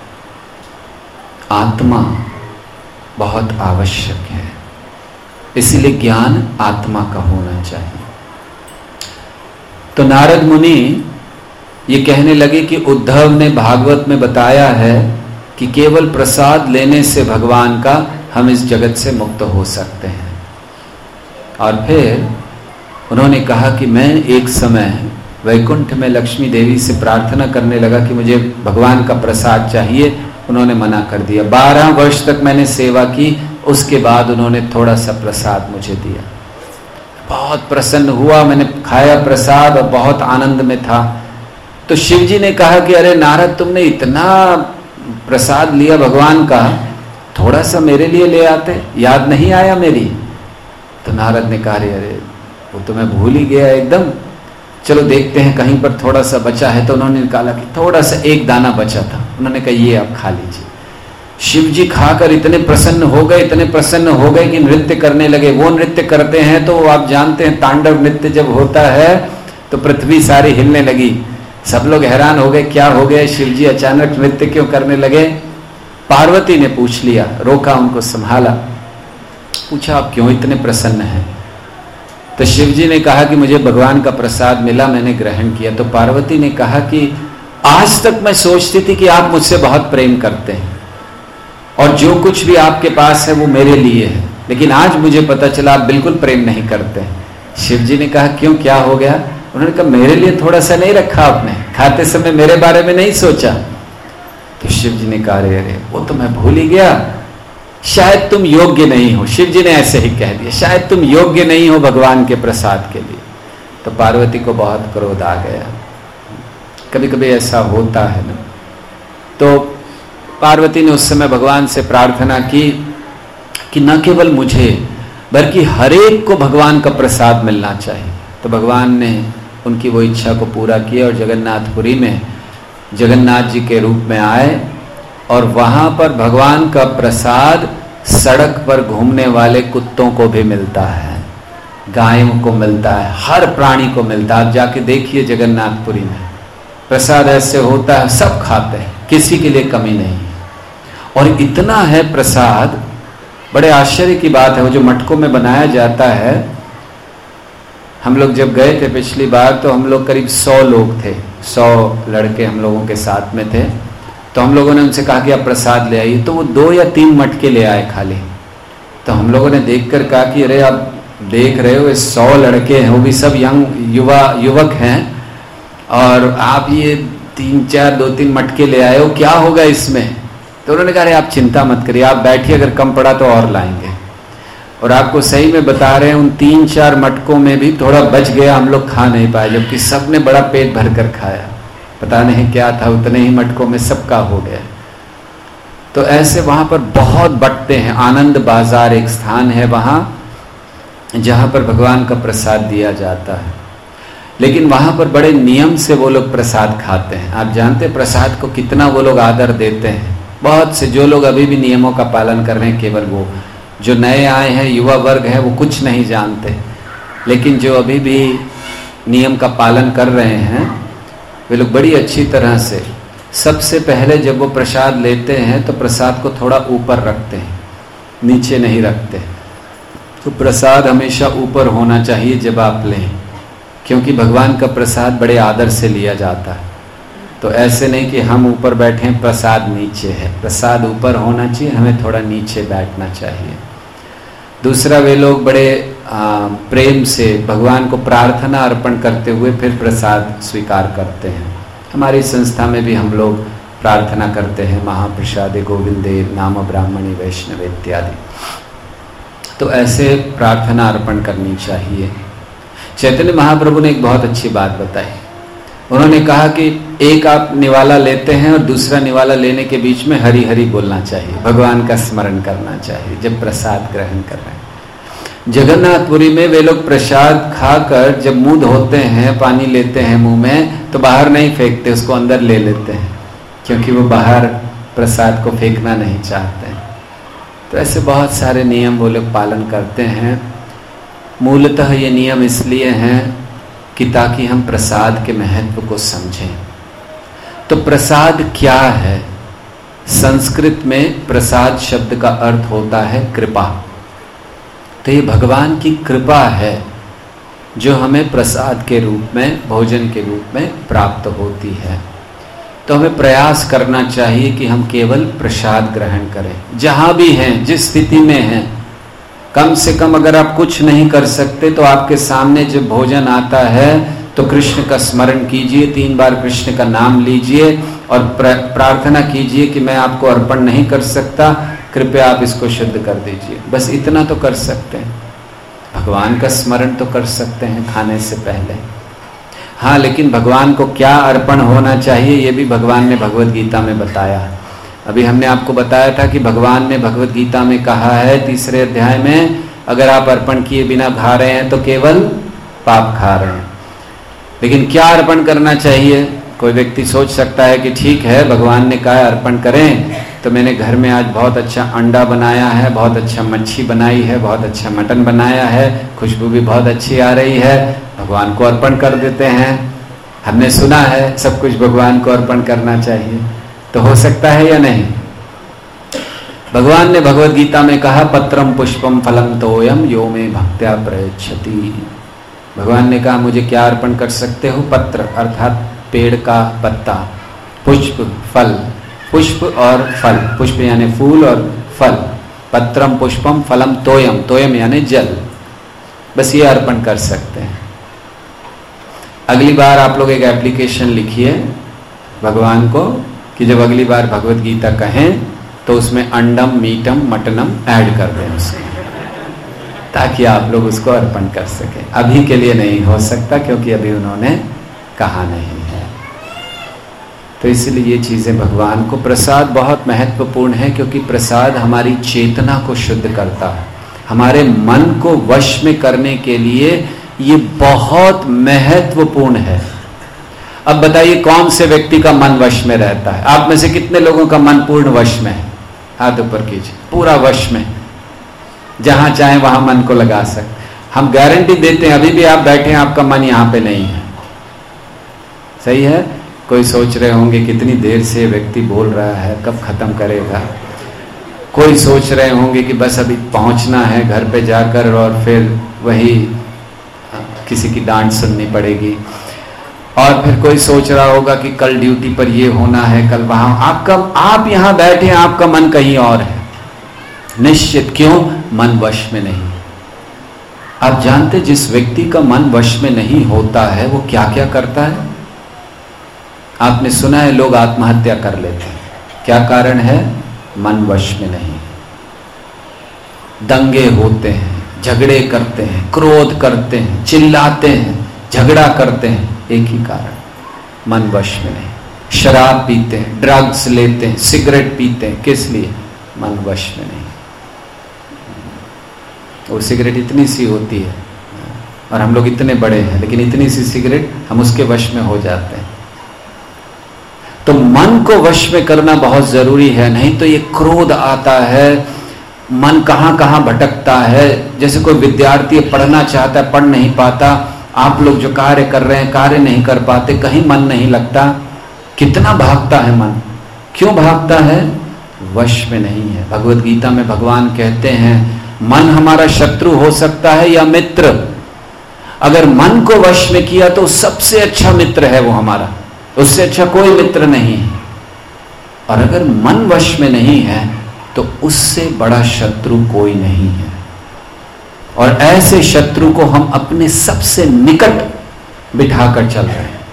Speaker 1: आत्मा बहुत आवश्यक है, इसीलिए ज्ञान आत्मा का होना चाहिए। तो नारद मुनि ये कहने लगे कि उद्धव ने भागवत में बताया है कि केवल प्रसाद लेने से भगवान का हम इस जगत से मुक्त हो सकते हैं। और फिर उन्होंने कहा कि मैं एक समय वैकुंठ में लक्ष्मी देवी से प्रार्थना करने लगा कि मुझे भगवान का प्रसाद चाहिए। उन्होंने मना कर दिया। 12 वर्ष तक मैंने सेवा की, उसके बाद उन्होंने थोड़ा सा प्रसाद मुझे दिया। बहुत प्रसन्न हुआ, मैंने खाया प्रसाद और बहुत आनंद में था। तो शिव जी ने कहा कि अरे नारद, तुमने इतना प्रसाद लिया भगवान का, थोड़ा सा मेरे लिए ले आते, याद नहीं आया मेरी? तो नारद ने कहा अरे वो तो मैं भूल ही गया एकदम, चलो देखते हैं कहीं पर थोड़ा सा बचा है। तो उन्होंने निकाला कि थोड़ा सा एक दाना बचा था। उन्होंने कहा ये आप खा लीजिए। शिव जी खाकर इतने प्रसन्न हो गए, इतने प्रसन्न हो गए कि नृत्य करने लगे। वो नृत्य करते हैं तो आप जानते हैं, तांडव नृत्य जब होता है तो पृथ्वी सारी हिलने लगी। सब लोग हैरान हो गए, क्या हो गया, शिव जी अचानक नृत्य क्यों करने लगे? पार्वती ने पूछ लिया, रोका, उनको संभाला, पूछा आप क्यों इतने प्रसन्न हैं? तो शिव जी ने कहा कि मुझे भगवान का प्रसाद मिला, मैंने ग्रहण किया। तो पार्वती ने कहा कि आज तक मैं सोचती थी कि आप मुझसे बहुत प्रेम करते हैं और जो कुछ भी आपके पास है वो मेरे लिए है, लेकिन आज मुझे पता चला आप बिल्कुल प्रेम नहीं करते हैं। शिव जी ने कहा क्यों, क्या हो गया? उन्होंने कहा मेरे लिए थोड़ा सा नहीं रखा आपने, खाते समय मेरे बारे में नहीं सोचा। तो शिव जी ने कहा अरे वो तो मैं भूल ही गया, शायद तुम योग्य नहीं हो। शिव जी ने ऐसे ही कह दिया, शायद तुम योग्य नहीं हो भगवान के प्रसाद के लिए। तो पार्वती को बहुत क्रोध आ गया। कभी कभी ऐसा होता है ना। तो पार्वती ने उस समय भगवान से प्रार्थना की कि न केवल मुझे बल्कि हर एक को भगवान का प्रसाद मिलना चाहिए। तो भगवान ने उनकी वो इच्छा को पूरा किया और जगन्नाथपुरी में जगन्नाथ जी के रूप में आए, और वहां पर भगवान का प्रसाद सड़क पर घूमने वाले कुत्तों को भी मिलता है, गायों को मिलता है, हर प्राणी को मिलता है। आप जाके देखिए जगन्नाथपुरी में प्रसाद ऐसे होता है, सब खाते हैं, किसी के लिए कमी नहीं। और इतना है प्रसाद, बड़े आश्चर्य की बात है। वो जो मटकों में बनाया जाता है, हम लोग जब गए थे पिछली बार तो हम लोग करीब 100 लोग थे, 100 लड़के हम लोगों के साथ में थे। तो हम लोगों ने उनसे कहा कि आप प्रसाद ले आइए, तो वो 2 या 3 मटके ले आए खाली। तो हम लोगों ने देखकर कहा कि अरे आप देख रहे हो 100 लड़के हैं, वो भी सब यंग युवक हैं, और आप ये 3-4 2-3 मटके ले आए हो, क्या होगा इसमें? तो उन्होंने कहा, अरे आप चिंता मत करिए, आप बैठिए, अगर कम पड़ा तो और लाएंगे। और आपको सही में बता रहे हैं, उन 3-4 मटकों में भी थोड़ा बच गया, हम लोग खा नहीं पाए, जबकि सबने बड़ा पेट भर कर खाया। पता नहीं क्या था, उतने ही मटकों में सबका हो गया। तो ऐसे वहां पर बहुत बंटते हैं। आनंद बाजार एक स्थान है वहां जहां पर भगवान का प्रसाद दिया जाता है, लेकिन वहां पर बड़े नियम से वो लोग प्रसाद खाते हैं। आप जानते हैं प्रसाद को कितना वो लोग आदर देते हैं। बहुत से जो लोग अभी भी नियमों का पालन कर रहे हैं, केवल वो जो नए आए हैं, युवा वर्ग है, वो कुछ नहीं जानते, लेकिन जो अभी भी नियम का पालन कर रहे हैं वे लोग बड़ी अच्छी तरह से, सबसे पहले जब वो प्रसाद लेते हैं तो प्रसाद को थोड़ा ऊपर रखते हैं, नीचे नहीं रखते। तो प्रसाद हमेशा ऊपर होना चाहिए जब आप लें, क्योंकि भगवान का प्रसाद बड़े आदर से लिया जाता है। तो ऐसे नहीं कि हम ऊपर बैठे हैं, प्रसाद नीचे है। प्रसाद ऊपर होना चाहिए, हमें थोड़ा नीचे बैठना चाहिए। दूसरा, वे लोग बड़े प्रेम से भगवान को प्रार्थना अर्पण करते हुए फिर प्रसाद स्वीकार करते हैं। हमारी संस्था में भी हम लोग प्रार्थना करते हैं, महाप्रसादे गोविंदे नाम ब्राह्मणी वैष्णव इत्यादि। तो ऐसे प्रार्थना अर्पण करनी चाहिए। चैतन्य महाप्रभु ने एक बहुत अच्छी बात बताई। उन्होंने कहा कि एक आप निवाला लेते हैं और दूसरा निवाला लेने के बीच में हरि हरि बोलना चाहिए, भगवान का स्मरण करना चाहिए जब प्रसाद ग्रहण कर रहे हैं। जगन्नाथपुरी में वे लोग प्रसाद खाकर जब मुंह धोते हैं, पानी लेते हैं मुंह में, तो बाहर नहीं फेंकते, उसको अंदर ले लेते हैं, क्योंकि वो बाहर प्रसाद को फेंकना नहीं चाहते हैं। तो ऐसे बहुत सारे नियम वो लोग पालन करते हैं। मूलतः ये नियम इसलिए हैं कि ताकि हम प्रसाद के महत्व को समझें। तो प्रसाद क्या है? संस्कृत में प्रसाद शब्द का अर्थ होता है कृपा। तो ये भगवान की कृपा है जो हमें प्रसाद के रूप में, भोजन के रूप में प्राप्त होती है। तो हमें प्रयास करना चाहिए कि हम केवल प्रसाद ग्रहण करें, जहां भी हैं, जिस स्थिति में हैं। कम से कम अगर आप कुछ नहीं कर सकते तो आपके सामने जब भोजन आता है तो कृष्ण का स्मरण कीजिए, 3 बार कृष्ण का नाम लीजिए और प्रार्थना कीजिए कि मैं आपको अर्पण नहीं कर सकता, कृपया आप इसको शुद्ध कर दीजिए। बस इतना तो कर सकते हैं। भगवान का स्मरण तो कर सकते हैं खाने से पहले। हाँ, लेकिन भगवान को क्या अर्पण होना चाहिए ये भी भगवान ने भगवद गीता में बताया। अभी हमने आपको बताया था कि भगवान ने भगवद गीता में कहा है 3रे अध्याय में, अगर आप अर्पण किए बिना खा रहे हैं तो केवल पाप खा रहे हैं। लेकिन क्या अर्पण करना चाहिए? कोई व्यक्ति सोच सकता है कि ठीक है, भगवान ने कहा अर्पण करें, तो मैंने घर में आज बहुत अच्छा अंडा बनाया है, बहुत अच्छा मच्छी बनाई है, बहुत अच्छा मटन बनाया है, खुशबू भी बहुत अच्छी आ रही है, भगवान को अर्पण कर देते हैं। हमने सुना है सब कुछ भगवान को अर्पण करना चाहिए, तो हो सकता है या नहीं? भगवान ने भगवद गीता में कहा, पत्रम पुष्पम फलम तोयम यो में भक्त्या प्रयच्छति। भगवान ने कहा मुझे क्या अर्पण कर सकते हो? पत्र अर्थात पेड़ का पत्ता, पुष्प फल, पुष्प और फल, पुष्प यानी फूल और फल, पत्रम पुष्पम फलम तोयम, तोयम यानी जल, बस ये अर्पण कर सकते हैं। अगली बार आप लोग एक एप्लीकेशन लिखिए भगवान को कि जब अगली बार भगवद गीता कहें तो उसमें अंडम मीटम मटनम ऐड कर दें उसमें, ताकि आप लोग उसको अर्पण कर सकें। अभी के लिए नहीं हो सकता क्योंकि अभी उन्होंने कहा नहीं है। तो इसलिए ये चीजें भगवान को, प्रसाद बहुत महत्वपूर्ण है क्योंकि प्रसाद हमारी चेतना को शुद्ध करता है, हमारे मन को वश में करने के लिए ये बहुत महत्वपूर्ण है। अब बताइए कौन से व्यक्ति का मन वश में रहता है? आप में से कितने लोगों का मन पूर्ण वश में है? हाथ ऊपर कीजिए। पूरा वश में, जहां चाहे वहां मन को लगा सकते। हम गारंटी देते हैं, अभी भी आप बैठे हैं, आपका मन यहां पे नहीं है। सही है? कोई सोच रहे होंगे कितनी देर से व्यक्ति बोल रहा है, कब खत्म करेगा। कोई सोच रहे होंगे कि बस अभी पहुंचना है घर पे जाकर और फिर वही किसी की डांट सुननी पड़ेगी। और फिर कोई सोच रहा होगा कि कल ड्यूटी पर ये होना है, कल वहां। आप यहां बैठे हैं, आपका मन कहीं और है निश्चित। क्यों? मन वश में नहीं। आप जानते जिस व्यक्ति का मन वश में नहीं होता है वो क्या क्या करता है? आपने सुना है लोग आत्महत्या कर लेते हैं। क्या कारण है? मन वश में नहीं है। दंगे होते हैं, झगड़े करते हैं, क्रोध करते हैं, चिल्लाते हैं, झगड़ा करते हैं, एक ही कारण, मन वश में नहीं। शराब पीते हैं, ड्रग्स लेते हैं, सिगरेट पीते हैं, किस लिए? मन वश में नहीं। वो सिगरेट इतनी सी होती है और हम लोग इतने बड़े हैं, लेकिन इतनी सी सिगरेट हम उसके वश में हो जाते हैं। तो मन को वश में करना बहुत जरूरी है, नहीं तो ये क्रोध आता है, मन कहां कहां भटकता है। जैसे कोई विद्यार्थी पढ़ना चाहता है, पढ़ नहीं पाता, आप लोग जो कार्य कर रहे हैं कार्य नहीं कर पाते, कहीं मन नहीं लगता, कितना भागता है मन। क्यों भागता है? वश में नहीं है। भगवत गीता में भगवान कहते हैं मन हमारा शत्रु हो सकता है या मित्र। अगर मन को वश में किया तो सबसे अच्छा मित्र है वो हमारा, उससे अच्छा कोई मित्र नहीं है। और अगर मन वश में नहीं है तो उससे बड़ा शत्रु कोई नहीं है। और ऐसे शत्रु को हम अपने सबसे निकट बिठाकर चल रहे हैं।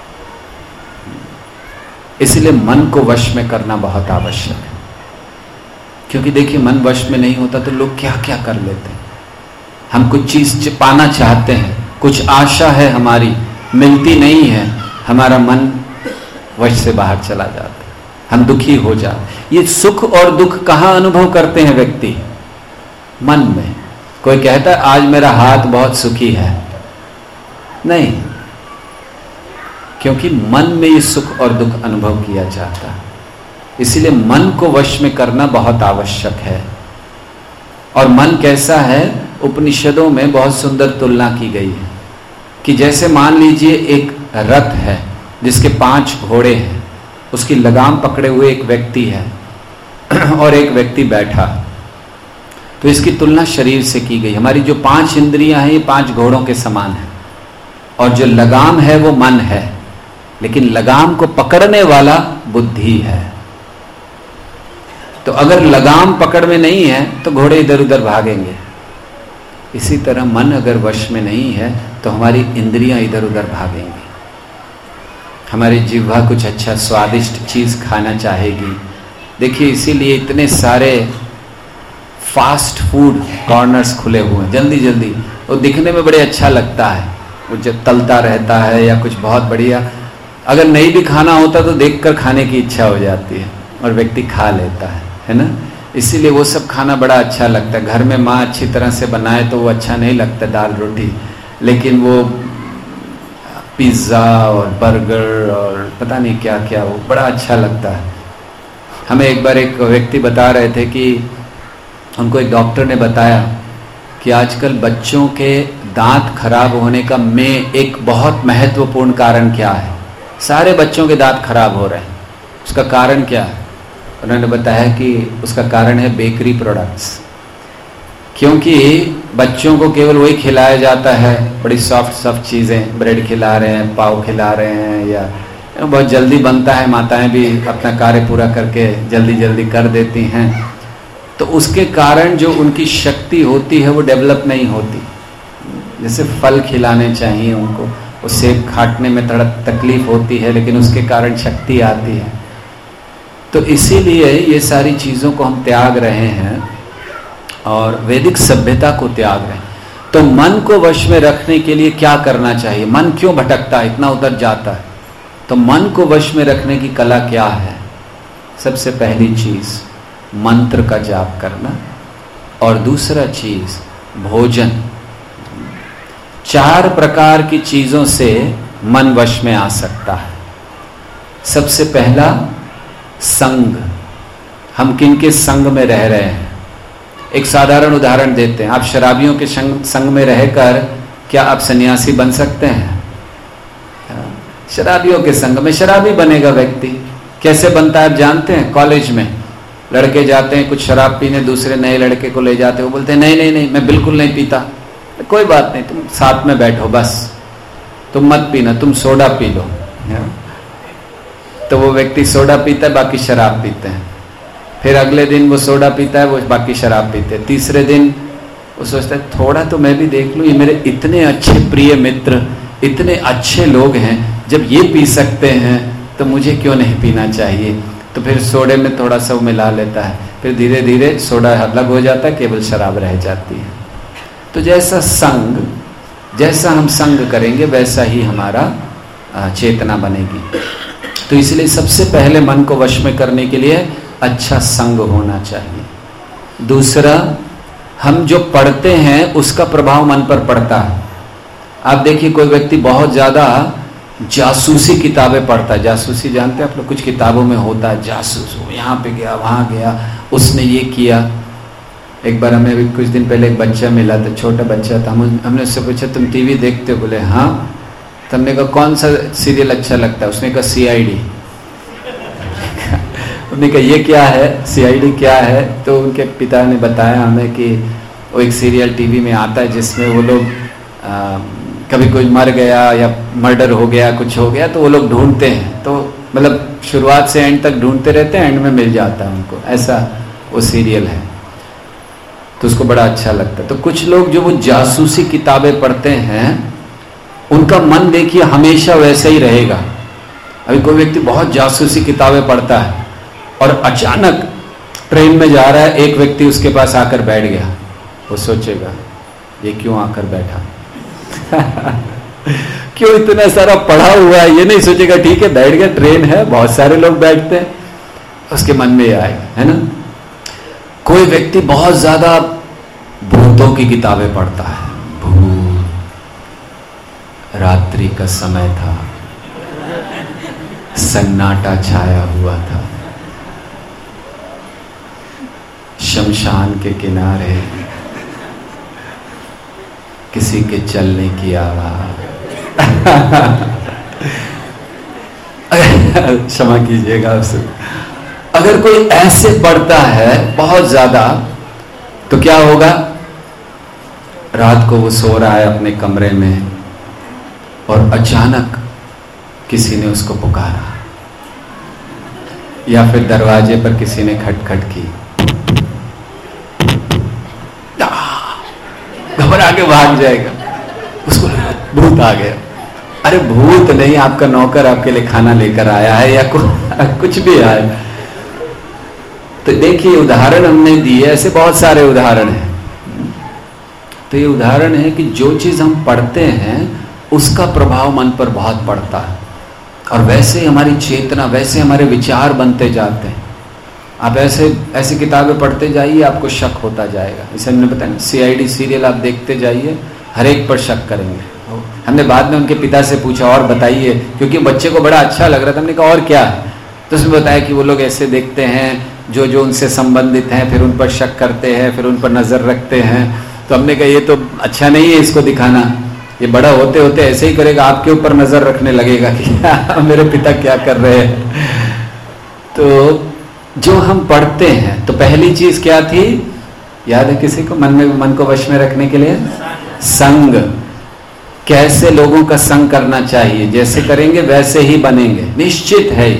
Speaker 1: इसलिए मन को वश में करना बहुत आवश्यक है। क्योंकि देखिए, मन वश में नहीं होता तो लोग क्या क्या कर लेते हैं। हम कुछ चीज पाना चाहते हैं, कुछ आशा है हमारी, मिलती नहीं है, हमारा मन वश से बाहर चला जाता है, हम दुखी हो जाते। ये सुख और दुख कहां अनुभव करते हैं व्यक्ति? मन में। कोई कहता है आज मेरा हाथ बहुत सुखी है, नहीं, क्योंकि मन में ये सुख और दुख अनुभव किया जाता है। इसीलिए मन को वश में करना बहुत आवश्यक है। और मन कैसा है? उपनिषदों में बहुत सुंदर तुलना की गई है कि जैसे मान लीजिए एक रथ है जिसके 5 घोड़े हैं, उसकी लगाम पकड़े हुए एक व्यक्ति है और एक व्यक्ति बैठा। तो इसकी तुलना शरीर से की गई। हमारी जो 5 इंद्रियां हैं ये 5 घोड़ों के समान है, और जो लगाम है वो मन है, लेकिन लगाम को पकड़ने वाला बुद्धि है। तो अगर लगाम पकड़ में नहीं है तो घोड़े इधर उधर भागेंगे। इसी तरह मन अगर वश में नहीं है तो हमारी इंद्रियां इधर उधर भागेंगी। हमारी जिह्वा कुछ अच्छा स्वादिष्ट चीज खाना चाहेगी। देखिए, इसीलिए इतने सारे फास्ट फूड कॉर्नर्स खुले हुए हैं, जल्दी जल्दी। वो दिखने में बड़े अच्छा लगता है, वो जब तलता रहता है या कुछ बहुत बढ़िया। अगर नहीं भी खाना होता तो देखकर खाने की इच्छा हो जाती है और व्यक्ति खा लेता है ना। इसीलिए वो सब खाना बड़ा अच्छा लगता है। घर में माँ अच्छी तरह से बनाए तो वो अच्छा नहीं लगता, दाल रोटी, लेकिन वो पिज्ज़ा और बर्गर और पता नहीं क्या क्या वो बड़ा अच्छा लगता है। हमें एक बार एक व्यक्ति बता रहे थे कि उनको एक डॉक्टर ने बताया कि आजकल बच्चों के दांत खराब होने का में एक बहुत महत्वपूर्ण कारण क्या है। सारे बच्चों के दांत खराब हो रहे हैं, उसका कारण क्या है? उन्होंने बताया कि उसका कारण है बेकरी प्रोडक्ट्स। क्योंकि बच्चों को केवल वही खिलाया जाता है, बड़ी सॉफ्ट चीज़ें, ब्रेड खिला रहे हैं, पाव खिला रहे हैं, या बहुत जल्दी बनता है, माताएं भी अपना कार्य पूरा करके जल्दी जल्दी कर देती हैं। तो उसके कारण जो उनकी शक्ति होती है वो डेवलप नहीं होती। जैसे फल खिलाने चाहिए उनको, वो सेब काटने में थोड़ा तकलीफ होती है, लेकिन उसके कारण शक्ति आती है। तो इसीलिए ये सारी चीज़ों को हम त्याग रहे हैं और वैदिक सभ्यता को त्याग रहे हैं। तो मन को वश में रखने के लिए क्या करना चाहिए? मन क्यों भटकता है, इतना उधर जाता है? तो मन को वश में रखने की कला क्या है? सबसे पहली चीज मंत्र का जाप करना, और दूसरा चीज भोजन। 4 प्रकार की चीजों से मन वश में आ सकता है। सबसे पहला संग। हम किन के संग में रह रहे हैं? एक साधारण उदाहरण देते हैं। आप शराबियों के संग में रहकर क्या आप सन्यासी बन सकते हैं? शराबियों के संग में शराबी बनेगा व्यक्ति। कैसे बनता है आप जानते हैं? कॉलेज में लड़के जाते हैं कुछ शराब पीने, दूसरे नए लड़के को ले जाते हैं, वो बोलते हैं नहीं नहीं नहीं मैं बिल्कुल नहीं पीता। कोई बात नहीं, तुम साथ में बैठो, बस तुम मत पीना, तुम सोडा पी लो। तो वो व्यक्ति सोडा पीता है, बाकी शराब पीते हैं। फिर अगले दिन वो सोडा पीता है, वो बाकी शराब पीते हैं। तीसरे दिन वो सोचता है थोड़ा तो मैं भी देख लूं, ये मेरे इतने अच्छे प्रिय मित्र, इतने अच्छे लोग हैं, जब ये पी सकते हैं तो मुझे क्यों नहीं पीना चाहिए। तो फिर सोडे में थोड़ा सा वो मिला लेता है, फिर धीरे धीरे सोडा अलग हो जाता है, केवल शराब रह जाती है। तो जैसा हम संग करेंगे वैसा ही हमारा चेतना बनेगी। तो इसलिए सबसे पहले मन को वश में करने के लिए अच्छा संग होना चाहिए। दूसरा, हम जो पढ़ते हैं उसका प्रभाव मन पर पड़ता है। आप देखिए कोई व्यक्ति बहुत ज्यादा जासूसी किताबें पढ़ता है। जासूसी जानते हैं आप लोग? कुछ किताबों में होता है जासूस, वो यहाँ पे गया, वहां गया, उसने ये किया। एक बार हमें भी कुछ दिन पहले एक बच्चा मिला था, छोटा बच्चा था। हमने उससे पूछा तुम टीवी देखते हो? बोले हाँ। तो हमने कहा कौन सा सीरियल अच्छा लगता है? उसने कहा CID। उन्होंने कहा ये क्या है, CID क्या है? तो उनके पिता ने बताया हमें कि वो एक सीरियल टीवी में आता है जिसमें वो लोग कभी कोई मर गया या मर्डर हो गया, कुछ हो गया, तो वो लोग ढूंढते हैं। तो मतलब शुरुआत से एंड तक ढूंढते रहते हैं, एंड में मिल जाता है उनको, ऐसा वो सीरियल है। तो उसको बड़ा अच्छा लगता है। तो कुछ लोग जो वो जासूसी किताबें पढ़ते हैं उनका मन देखिए हमेशा वैसा ही रहेगा। अभी कोई व्यक्ति बहुत जासूसी किताबें पढ़ता है और अचानक ट्रेन में जा रहा है, एक व्यक्ति उसके पास आकर बैठ गया, वो सोचेगा ये क्यों आकर बैठा क्यों इतना सारा पढ़ा हुआ है, ये नहीं सोचेगा ठीक है बैठ गया, ट्रेन है, बहुत सारे लोग बैठते हैं, उसके मन में ये आएगा, है ना। कोई व्यक्ति बहुत ज्यादा भूतों की किताबें पढ़ता है, भूत, रात्रि का समय था, सन्नाटा छाया हुआ था, शमशान के किनारे किसी के चलने की आवाज क्षमा कीजिएगा उसे। अगर कोई ऐसे पढ़ता है बहुत ज्यादा तो क्या होगा? रात को वो सो रहा है अपने कमरे में और अचानक किसी ने उसको पुकारा या फिर दरवाजे पर किसी ने खटखट की, घबरा के भाग जाएगा, उसको भूत आ गया। अरे भूत नहीं, आपका नौकर आपके लिए खाना लेकर आया है या कुछ भी आया। तो देखिए उदाहरण हमने दिए, ऐसे बहुत सारे उदाहरण हैं। तो ये उदाहरण है कि जो चीज हम पढ़ते हैं उसका प्रभाव मन पर बहुत पड़ता है और वैसे हमारी चेतना, वैसे हमारे विचार बनते जाते हैं। आप ऐसे किताबें पढ़ते जाइए, आपको शक होता जाएगा। इसे हमने बताया CID सीरियल आप देखते जाइए, हर एक पर शक करेंगे। हमने बाद में उनके पिता से पूछा और बताइए, क्योंकि बच्चे को बड़ा अच्छा लग रहा था। हमने कहा और क्या है? तो उसने बताया कि वो लोग ऐसे देखते हैं जो जो उनसे संबंधित हैं, फिर उन पर शक करते हैं, फिर उन पर नजर रखते हैं। तो हमने कहा ये तो अच्छा नहीं है इसको दिखाना, ये बड़ा होते होते ऐसे ही करेगा, आपके ऊपर नजर रखने लगेगा कि मेरे पिता क्या कर रहे हैं। तो जो हम पढ़ते हैं, तो पहली चीज क्या थी, याद है किसी को? मन को वश में रखने के लिए संग। कैसे लोगों का संग करना चाहिए, जैसे करेंगे वैसे ही बनेंगे, निश्चित है।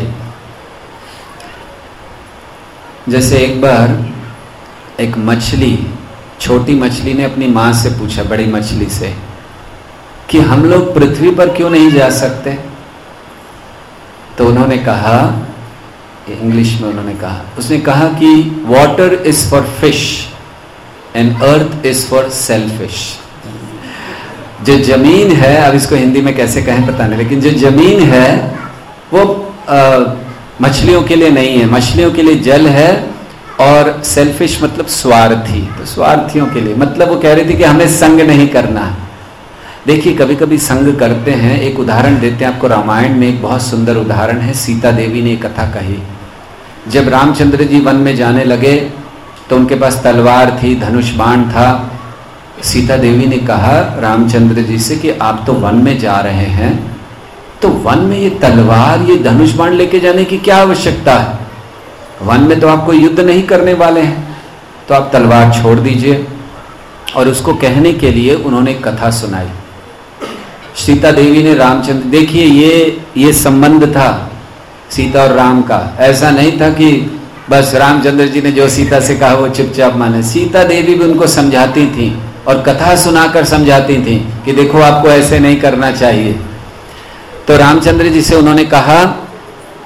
Speaker 1: जैसे एक बार एक मछली, छोटी मछली ने अपनी मां से पूछा, बड़ी मछली से, कि हम लोग पृथ्वी पर क्यों नहीं जा सकते? तो उन्होंने कहा, इंग्लिश में उन्होंने कहा, उसने कहा कि water is for fish and earth is for selfish. जो जमीन है, अब इसको हिंदी में कैसे कहें पता नहीं, लेकिन जो जमीन है वो मछलियों के लिए नहीं है, मछलियों के लिए जल है, और सेल्फिश मतलब स्वार्थी, तो स्वार्थियों के लिए। मतलब वो कह रही थी कि हमें संग नहीं करना है। देखिए कभी कभी संग करते हैं। एक उदाहरण देते हैं आपको, रामायण में एक बहुत सुंदर उदाहरण है। सीता देवी ने एक कथा कही। जब रामचंद्र जी वन में जाने लगे तो उनके पास तलवार थी, धनुष बाण था। सीता देवी ने कहा रामचंद्र जी से कि आप तो वन में जा रहे हैं, तो वन में ये तलवार, ये धनुष बाण लेके जाने की क्या आवश्यकता है? वन में तो आपको युद्ध नहीं करने वाले हैं, तो आप तलवार छोड़ दीजिए। और उसको कहने के लिए उन्होंने कथा सुनाई। सीता देवी ने रामचंद्र, देखिए ये संबंध था सीता और राम का। ऐसा नहीं था कि बस रामचंद्र जी ने जो सीता से कहा वो चुपचाप माने। सीता देवी भी उनको समझाती थी और कथा सुनाकर समझाती थी कि देखो आपको ऐसे नहीं करना चाहिए। तो रामचंद्र जी से उन्होंने कहा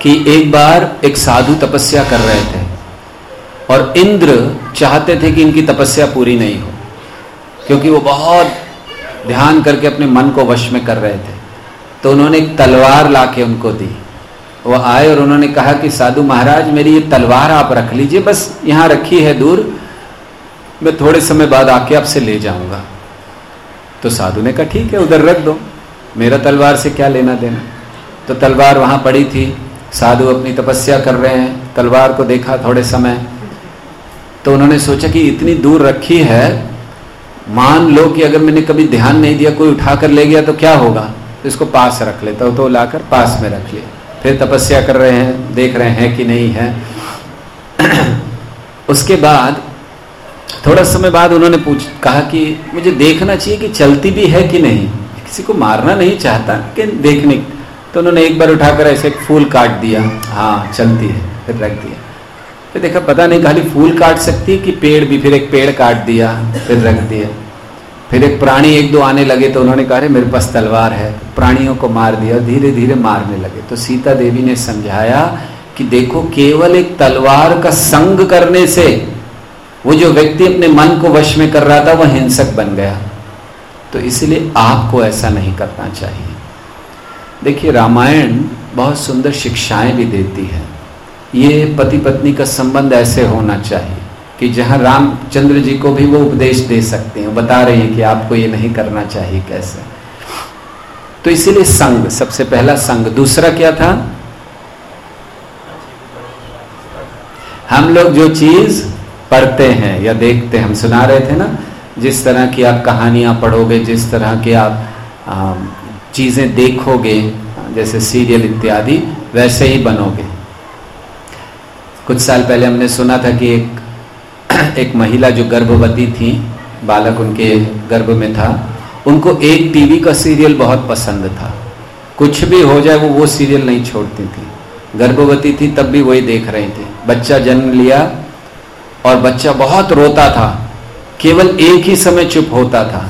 Speaker 1: कि एक बार एक साधु तपस्या कर रहे थे और इंद्र चाहते थे कि इनकी तपस्या पूरी नहीं हो, क्योंकि वो बहुत ध्यान करके अपने मन को वश में कर रहे थे। तो उन्होंने एक तलवार लाके उनको दी। वो आए और उन्होंने कहा कि साधु महाराज, मेरी ये तलवार आप रख लीजिए, बस यहाँ रखी है दूर, मैं थोड़े समय बाद आके आपसे ले जाऊंगा। तो साधु ने कहा ठीक है, उधर रख दो, मेरा तलवार से क्या लेना देना। तो तलवार वहां पड़ी थी, साधु अपनी तपस्या कर रहे हैं, तलवार को देखा थोड़े समय, तो उन्होंने सोचा कि इतनी दूर रखी है, मान लो कि अगर मैंने कभी ध्यान नहीं दिया, कोई उठाकर ले गया तो क्या होगा, तो इसको पास रख लेता हूं। तो लाकर पास में रख लिया। फिर तपस्या कर रहे हैं, देख रहे हैं कि नहीं है। उसके बाद थोड़ा समय बाद उन्होंने कहा कि मुझे देखना चाहिए कि चलती भी है कि नहीं, किसी को मारना नहीं चाहता कि देखने। तो उन्होंने एक बार उठाकर ऐसे एक फूल काट दिया, हाँ चलती है, फिर रख दिया। फिर देखा पता नहीं खाली फूल काट सकती है कि पेड़ भी, फिर एक पेड़ काट दिया, फिर रख दिया। फिर एक प्राणी एक दो आने लगे तो उन्होंने कहा मेरे पास तलवार है, प्राणियों को मार दिया, धीरे धीरे मारने लगे। तो सीता देवी ने समझाया कि देखो, केवल एक तलवार का संग करने से वो जो व्यक्ति अपने मन को वश में कर रहा था वह हिंसक बन गया। तो इसलिए आपको ऐसा नहीं करना चाहिए। देखिए, रामायण बहुत सुंदर शिक्षाएं भी देती है। ये पति पत्नी का संबंध ऐसे होना चाहिए कि जहां रामचंद्र जी को भी वो उपदेश दे सकते हैं, बता रहे हैं कि आपको ये नहीं करना चाहिए कैसे। तो इसीलिए संग, सबसे पहला संग। दूसरा क्या था, हम लोग जो चीज पढ़ते हैं या देखते हैं, हम सुना रहे थे ना, जिस तरह की आप कहानियां पढ़ोगे, जिस तरह के आप चीजें देखोगे, जैसे सीरियल इत्यादि, वैसे ही बनोगे। कुछ साल पहले हमने सुना था कि एक महिला जो गर्भवती थी, बालक उनके गर्भ में था, उनको एक टीवी का सीरियल बहुत पसंद था। कुछ भी हो जाए वो सीरियल नहीं छोड़ती थी। गर्भवती थी तब भी वही देख रही थी। बच्चा जन्म लिया और बच्चा बहुत रोता था, केवल एक ही समय चुप होता था,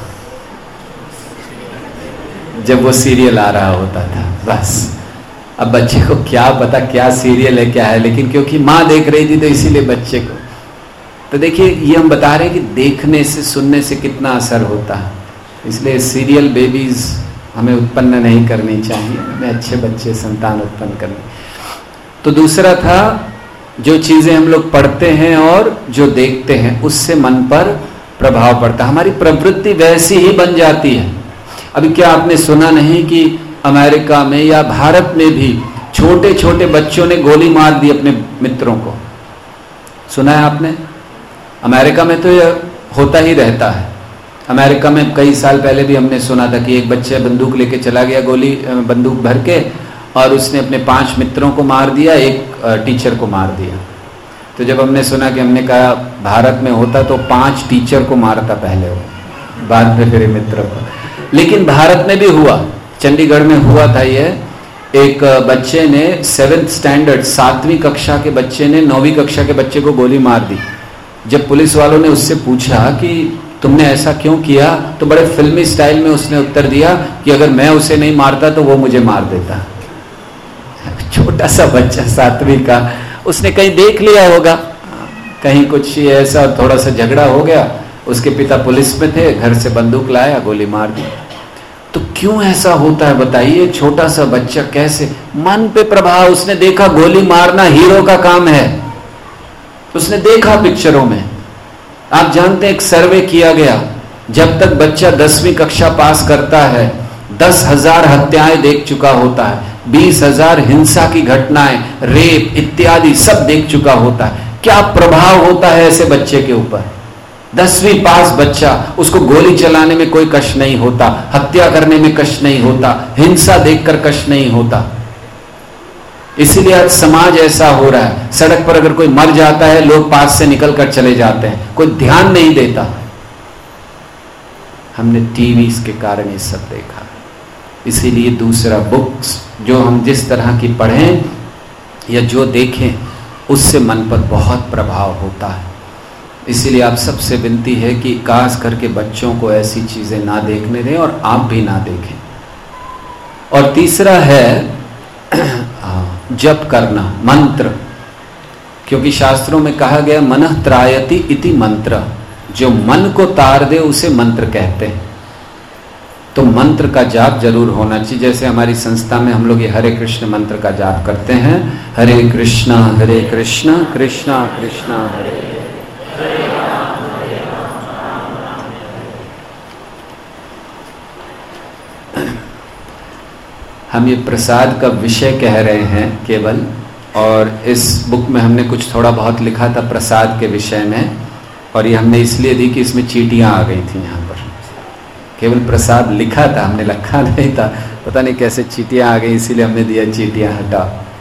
Speaker 1: जब वो सीरियल आ रहा होता था, बस। अब बच्चे को क्या पता क्या सीरियल है क्या है, लेकिन क्योंकि माँ देख रही थी तो इसीलिए बच्चे को। तो देखिए, ये हम बता रहे हैं कि देखने से, सुनने से कितना असर होता है। इसलिए सीरियल बेबीज हमें उत्पन्न नहीं करनी चाहिए, हमें अच्छे बच्चे, संतान उत्पन्न करनी। तो दूसरा था, जो चीजें हम लोग पढ़ते हैं और जो देखते हैं उससे मन पर प्रभाव पड़ता है, हमारी प्रवृत्ति वैसी ही बन जाती है। अभी क्या आपने सुना नहीं कि अमेरिका में या भारत में भी छोटे छोटे बच्चों ने गोली मार दी अपने मित्रों को? सुना है आपने? अमेरिका में तो यह होता ही रहता है। अमेरिका में कई साल पहले भी हमने सुना था कि एक बच्चा बंदूक लेके चला गया, बंदूक भर के, और उसने अपने 5 मित्रों को मार दिया, एक टीचर को मार दिया। तो जब हमने सुना कि हमने कहा भारत में होता तो 5 टीचर को मारता पहले, वो बाद में फिर मित्रों को। लेकिन भारत में भी हुआ, चंडीगढ़ में हुआ था। ये एक बच्चे ने 7th स्टैंडर्ड, 7वीं कक्षा के बच्चे ने 9वीं कक्षा के बच्चे को गोली मार दी। जब पुलिस वालों ने उससे पूछा कि तुमने ऐसा क्यों किया, तो बड़े फिल्मी स्टाइल में उसने उत्तर दिया कि अगर मैं उसे नहीं मारता तो वो मुझे मार देता। छोटा सा बच्चा 7वीं का, उसने कहीं देख लिया होगा, कहीं कुछ ऐसा, थोड़ा सा झगड़ा हो गया, उसके पिता पुलिस में थे, घर से बंदूक लाया, गोली मार दी। तो क्यों ऐसा होता है बताइए? छोटा सा बच्चा कैसे, मन पे प्रभाव, उसने देखा गोली मारना हीरो का काम है, उसने देखा पिक्चरों में। आप जानते हैं, एक सर्वे किया गया, जब तक बच्चा 10वीं कक्षा पास करता है 10,000 हत्याएं देख चुका होता है, 20,000 हिंसा की घटनाएं, रेप इत्यादि सब देख चुका होता है। क्या प्रभाव होता है ऐसे बच्चे के ऊपर? 10वीं पास बच्चा, उसको गोली चलाने में कोई कष्ट नहीं होता, हत्या करने में कष्ट नहीं होता, हिंसा देखकर कष्ट नहीं होता। इसीलिए आज समाज ऐसा हो रहा है, सड़क पर अगर कोई मर जाता है लोग पास से निकलकर चले जाते हैं, कोई ध्यान नहीं देता। हमने टीवी के कारण ये सब देखा। इसीलिए दूसरा, बुक्स जो हम जिस तरह की पढ़ें या जो देखें उससे मन पर बहुत प्रभाव होता है। इसीलिए आप सबसे विनती है कि खास करके बच्चों को ऐसी चीजें ना देखने दें और आप भी ना देखें। और तीसरा है जप करना, मंत्र, क्योंकि शास्त्रों में कहा गया मनः त्रायति इति मंत्र, जो मन को तार दे उसे मंत्र कहते हैं। तो मंत्र का जाप जरूर होना चाहिए। जैसे हमारी संस्था में हम लोग ये हरे कृष्ण मंत्र का जाप करते हैं, हरे कृष्णा कृष्णा कृष्णा हरे। हम ये प्रसाद का विषय कह रहे हैं केवल, और इस बुक में हमने कुछ थोड़ा बहुत लिखा था प्रसाद के विषय में, और ये हमने इसलिए दी कि इसमें चींटियां आ गई थी। यहाँ पर केवल प्रसाद लिखा था, हमने लिखा नहीं था, पता नहीं कैसे चींटियां आ गई, इसीलिए हमने दिया चींटियां हटा।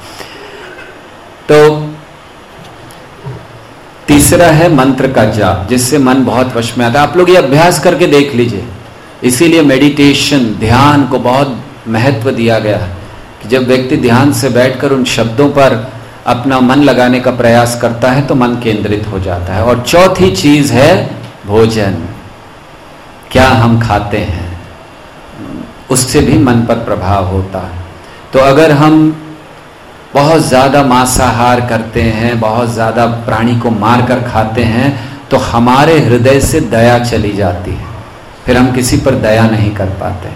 Speaker 1: तो तीसरा है मंत्र का जाप, जिससे मन बहुत वश में आता है। आप लोग ये अभ्यास करके देख लीजिए। इसीलिए मेडिटेशन, ध्यान को बहुत महत्व दिया गया है कि जब व्यक्ति ध्यान से बैठकर उन शब्दों पर अपना मन लगाने का प्रयास करता है तो मन केंद्रित हो जाता है। और चौथी चीज है भोजन, क्या हम खाते हैं, उससे भी मन पर प्रभाव होता है। तो अगर हम बहुत ज्यादा मांसाहार करते हैं, बहुत ज्यादा प्राणी को मारकर खाते हैं, तो हमारे हृदय से दया चली जाती है, फिर हम किसी पर दया नहीं कर पाते।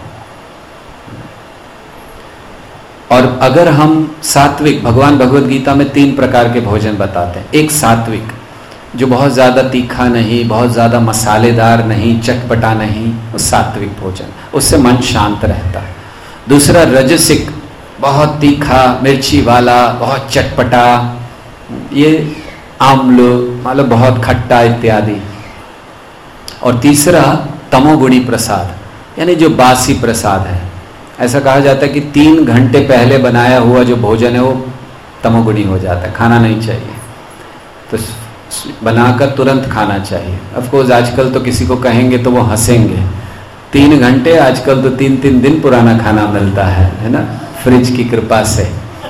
Speaker 1: और अगर हम सात्विक, भगवान भगवत गीता में 3 प्रकार के भोजन बताते हैं। एक सात्विक, जो बहुत ज्यादा तीखा नहीं, बहुत ज्यादा मसालेदार नहीं, चटपटा नहीं, वो सात्विक भोजन, उससे मन शांत रहता है। दूसरा रजसिक, बहुत तीखा, मिर्ची वाला, बहुत चटपटा, ये आम्ल, मतलब बहुत खट्टा इत्यादि। और तीसरा तमोगुणी प्रसाद, यानी जो बासी प्रसाद है। ऐसा कहा जाता है कि 3 घंटे पहले बनाया हुआ जो भोजन है वो तमोगुणी हो जाता है, खाना नहीं चाहिए, तो बनाकर तुरंत खाना चाहिए। ऑफ कोर्स आजकल तो किसी को कहेंगे तो वो हंसेंगे, 3 घंटे, आजकल तो 3-3 दिन पुराना खाना मिलता है ना, फ्रिज की कृपा से।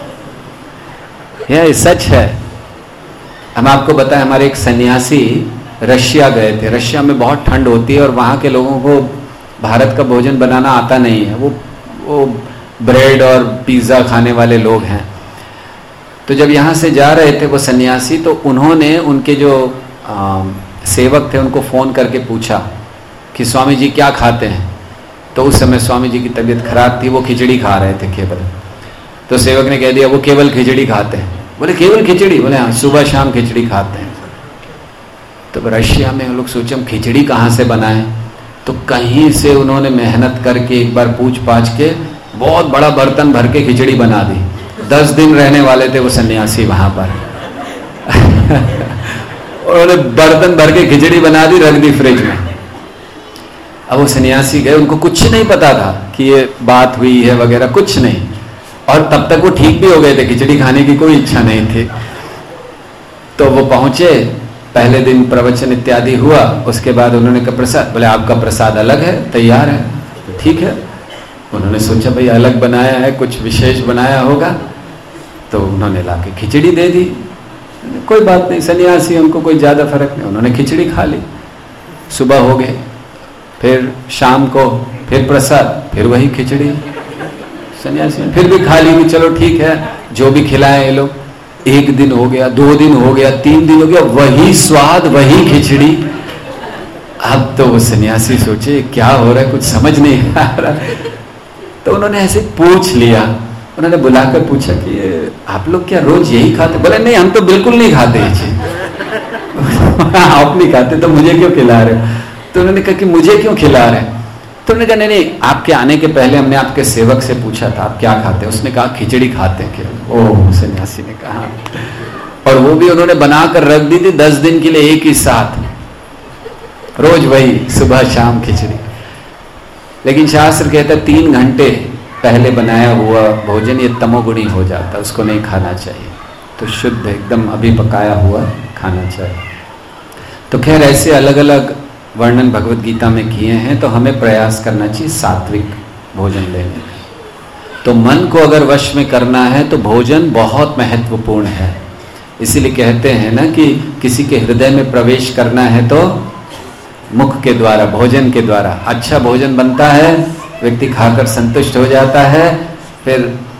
Speaker 1: यह सच है। हम आपको बताएं, हमारे एक सन्यासी रशिया गए थे। रशिया में बहुत ठंड होती है और वहाँ के लोगों को भारत का भोजन बनाना आता नहीं है, वो ब्रेड और पिज़्ज़ा खाने वाले लोग हैं। तो जब यहाँ से जा रहे थे वो सन्यासी, तो उन्होंने उनके जो सेवक थे उनको फ़ोन करके पूछा कि स्वामी जी क्या खाते हैं। तो उस समय स्वामी जी की तबीयत खराब थी, वो खिचड़ी खा रहे थे केवल। तो सेवक ने कह दिया वो केवल खिचड़ी खाते हैं। बोले केवल खिचड़ी? बोले हाँ, सुबह शाम खिचड़ी खाते हैं। तो रशिया में हम लोग सोचे हम खिचड़ी कहाँ से बनाएं, तो कहीं से उन्होंने मेहनत करके एक बार पूछ पाछ के बहुत बड़ा बर्तन भर के खिचड़ी बना दी। 10 दिन रहने वाले थे वो सन्यासी वहां पर उन्होंने बर्तन भर के खिचड़ी बना दी, रख दी फ्रिज में। अब वो सन्यासी गए, उनको कुछ नहीं पता था कि ये बात हुई है वगैरह, कुछ नहीं। और तब तक वो ठीक भी हो गए थे, खिचड़ी खाने की कोई इच्छा नहीं थी। तो वो पहुंचे, पहले दिन प्रवचन इत्यादि हुआ, उसके बाद उन्होंने कहा प्रसाद, बोले आपका प्रसाद अलग है, तैयार है? तो ठीक है। उन्होंने सोचा भाई अलग बनाया है, कुछ विशेष बनाया होगा, तो उन्होंने लाके खिचड़ी दे दी। कोई बात नहीं, सन्यासी, उनको कोई ज़्यादा फर्क नहीं। उन्होंने खिचड़ी खा ली। सुबह हो गए, फिर शाम को फिर प्रसाद, फिर वही खिचड़ी। सन्यासी फिर भी खा ली कि चलो ठीक है, जो भी खिलाए ये लोग। 1 दिन हो गया, 2 दिन हो गया, 3 दिन हो गया, वही स्वाद, वही खिचड़ी। अब तो वो सन्यासी सोचे क्या हो रहा है, कुछ समझ नहीं आ रहा। तो उन्होंने ऐसे पूछ लिया, उन्होंने बुलाकर पूछा कि आप लोग क्या रोज यही खाते? बोले नहीं, हम तो बिल्कुल नहीं खाते ये चीज। आप नहीं खाते तो मुझे क्यों खिला रहे हो? तो उन्होंने कहा कि मुझे क्यों खिला रहे हैं? तो उन्होंने कहा नहीं, आपके आने के पहले हमने आपके सेवक से पूछा था आप क्या खाते हैं। उसने कहा खिचड़ी खाते हैं। ओह, सन्यासी ने कहा। और वो भी उन्होंने बनाकर रख दी थी 10 दिन के लिए एक ही साथ, रोज वही सुबह शाम खिचड़ी। लेकिन शास्त्र कहता है 3 घंटे पहले बनाया हुआ भोजन ये तमोगुणी हो जाता है, उसको नहीं खाना चाहिए। तो शुद्ध एकदम अभी पकाया हुआ खाना चाहिए। तो खैर ऐसे अलग अलग वर्णन भगवत गीता में किए हैं, तो हमें प्रयास करना चाहिए सात्विक भोजन लेने में। तो मन को अगर वश में करना है तो भोजन बहुत महत्वपूर्ण है। इसीलिए कहते हैं ना कि किसी के हृदय में प्रवेश करना है तो मुख के द्वारा, भोजन के द्वारा। अच्छा भोजन बनता है, व्यक्ति खाकर संतुष्ट हो जाता है, फिर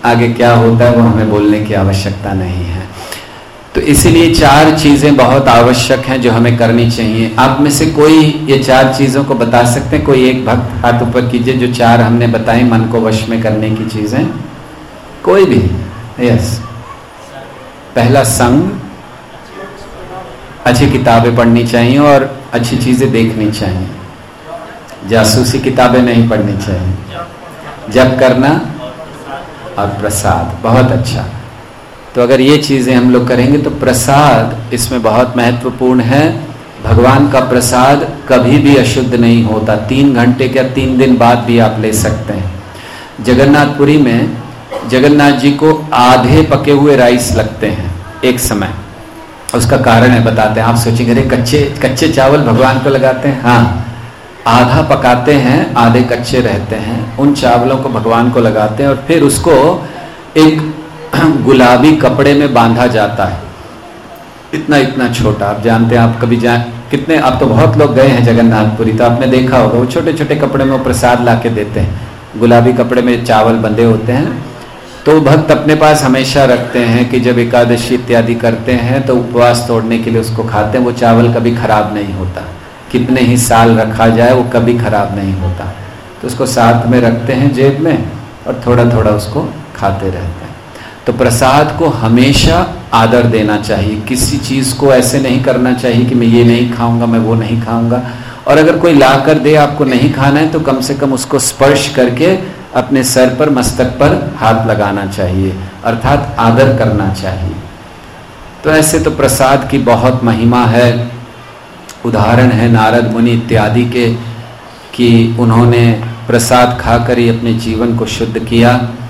Speaker 1: आगे क्या होता है वो हमें बोलने की आवश्यकता नहीं है। तो इसीलिए 4 चीजें बहुत आवश्यक हैं जो हमें करनी चाहिए। आप में से कोई ये 4 चीजों को बता सकते हैं? कोई एक भक्त हाथ ऊपर कीजिए जो 4 हमने बताई मन को वश में करने की चीजें। कोई भी? यस। पहला संग, अच्छी किताबें पढ़नी चाहिए और अच्छी चीजें देखनी चाहिए। जासूसी किताबें नहीं पढ़नी चाहिए। जप करना और प्रसाद, बहुत अच्छा। तो अगर ये चीजें हम लोग करेंगे तो प्रसाद इसमें बहुत महत्वपूर्ण है। भगवान का प्रसाद कभी भी अशुद्ध नहीं होता। 3 घंटे या 3 दिन बाद भी आप ले सकते हैं। जगन्नाथपुरी में जगन्नाथ जी को आधे पके हुए राइस लगते हैं एक समय। उसका कारण है, बताते हैं। आप सोचेंगे अरे कच्चे चावल भगवान को लगाते हैं? हाँ, आधा पकाते हैं, आधे कच्चे रहते हैं। उन चावलों को भगवान को लगाते हैं और फिर उसको एक गुलाबी कपड़े में बांधा जाता है, इतना इतना छोटा। आप जानते हैं, आप कभी कितने, आप तो बहुत लोग गए हैं जगन्नाथपुरी, तो आपने देखा होगा वो छोटे छोटे कपड़े में वो प्रसाद ला के देते हैं। गुलाबी कपड़े में चावल बंधे होते हैं। तो भक्त अपने पास हमेशा रखते हैं कि जब एकादशी इत्यादि करते हैं तो उपवास तोड़ने के लिए उसको खाते हैं। वो चावल कभी खराब नहीं होता, कितने ही साल रखा जाए वो कभी खराब नहीं होता। तो उसको साथ में रखते हैं जेब में और थोड़ा थोड़ा उसको खाते रहते हैं। तो प्रसाद को हमेशा आदर देना चाहिए। किसी चीज को ऐसे नहीं करना चाहिए कि मैं ये नहीं खाऊंगा, मैं वो नहीं खाऊंगा। और अगर कोई ला कर दे, आपको नहीं खाना है, तो कम से कम उसको स्पर्श करके अपने सर पर, मस्तक पर हाथ लगाना चाहिए, अर्थात आदर करना चाहिए। तो ऐसे तो प्रसाद की बहुत महिमा है। उदाहरण है नारद मुनि इत्यादि के कि उन्होंने प्रसाद खाकर ही अपने जीवन को शुद्ध किया।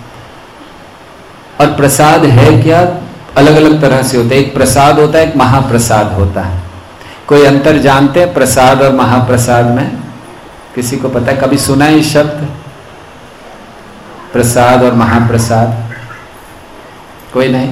Speaker 1: और प्रसाद है क्या? अलग अलग तरह से होता है। एक प्रसाद होता है, एक महाप्रसाद होता है। कोई अंतर जानते हैं प्रसाद और महाप्रसाद में? किसी को पता है? कभी सुना है ये शब्द, प्रसाद और महाप्रसाद? कोई नहीं?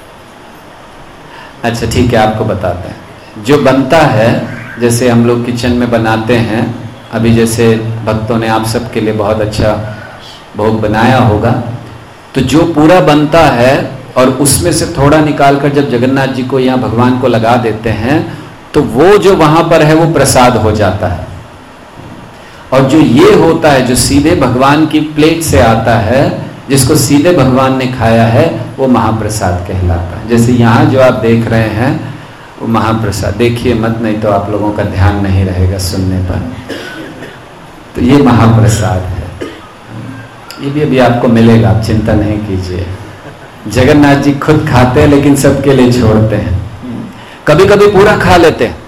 Speaker 1: अच्छा ठीक है, आपको बताते हैं। जो बनता है, जैसे हम लोग किचन में बनाते हैं, अभी जैसे भक्तों ने आप सबके लिए बहुत अच्छा भोग बनाया होगा, तो जो पूरा बनता है और उसमें से थोड़ा निकालकर जब जगन्नाथ जी को, यहाँ भगवान को लगा देते हैं, तो वो जो वहां पर है वो प्रसाद हो जाता है। और जो ये होता है, जो सीधे भगवान की प्लेट से आता है, जिसको सीधे भगवान ने खाया है, वो महाप्रसाद कहलाता है। जैसे यहाँ जो आप देख रहे हैं वो महाप्रसाद, देखिए मत, नहीं तो आप लोगों का ध्यान नहीं रहेगा सुनने पर। तो ये महाप्रसाद है, ये भी अभी आपको मिलेगा, आप चिंता नहीं कीजिए। जगन्नाथ जी खुद खाते हैं लेकिन सबके लिए छोड़ते हैं। कभी कभी पूरा खा लेते हैं।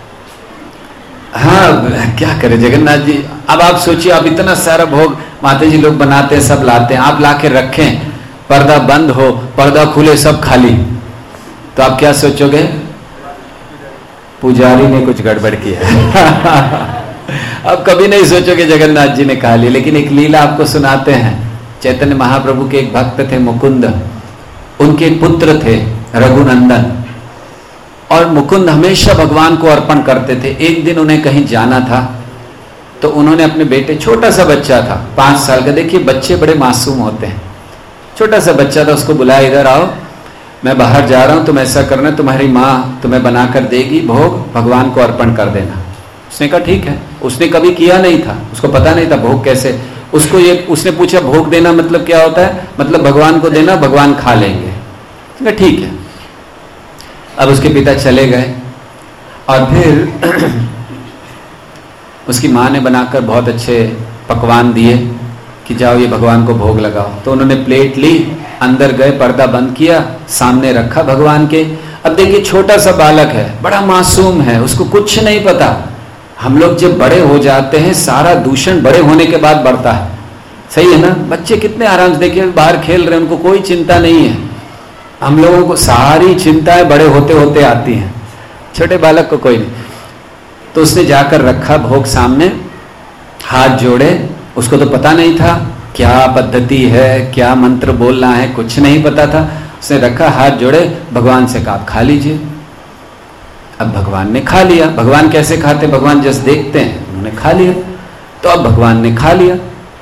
Speaker 1: हाँ, क्या करें जगन्नाथ जी। अब आप सोचिए, आप इतना सारा भोग माता जी लोग बनाते हैं, सब लाते हैं, आप ला के रखें, पर्दा बंद हो, पर्दा खुले, सब खाली, तो आप क्या सोचोगे? पुजारी ने कुछ गड़बड़ किया। अब कभी नहीं सोचोगे जगन्नाथ जी ने खा लिया। लेकिन एक लीला आपको सुनाते हैं। चैतन्य महाप्रभु के एक भक्त थे मुकुंद, उनके एक पुत्र थे रघुनंदन, और मुकुंद हमेशा भगवान को अर्पण करते थे। एक दिन उन्हें कहीं जाना था, तो उन्होंने अपने बेटे, छोटा सा बच्चा था 5 साल का, देखिए बच्चे बड़े मासूम होते हैं, छोटा सा बच्चा था, उसको बुलाया, इधर आओ, मैं बाहर जा रहा हूं, तुम ऐसा करना, तुम्हारी माँ तुम्हें बनाकर देगी भोग, भगवान को अर्पण कर देना। उसने कहा ठीक है। उसने कभी किया नहीं था, उसको पता नहीं था भोग कैसे। उसने पूछा भोग देना मतलब क्या होता है? मतलब भगवान को देना, भगवान खा लेंगे। ठीक है। अब उसके पिता चले गए और फिर उसकी माँ ने बनाकर बहुत अच्छे पकवान दिए कि जाओ ये भगवान को भोग लगाओ। तो उन्होंने प्लेट ली, अंदर गए, पर्दा बंद किया, सामने रखा भगवान के। अब देखिए छोटा सा बालक है, बड़ा मासूम है, उसको कुछ नहीं पता। हम लोग जब बड़े हो जाते हैं, सारा दूषण बड़े होने के बाद बढ़ता है, सही है ना? बच्चे कितने आराम से, देखिए बाहर खेल रहे हैं, उनको कोई चिंता नहीं है। हम लोगों को सारी चिंताएं बड़े होते होते आती हैं, छोटे बालक को कोई नहीं। तो उसने जाकर रखा भोग सामने, हाथ जोड़े, उसको तो पता नहीं था क्या पद्धति है, क्या मंत्र बोलना है, कुछ नहीं पता था। उसने रखा, हाथ जोड़े, भगवान से कहा खा लीजिए। अब भगवान ने खा लिया। भगवान कैसे खाते? भगवान जस्ट देखते हैं, उन्होंने खा लिया। तो अब भगवान ने खा लिया।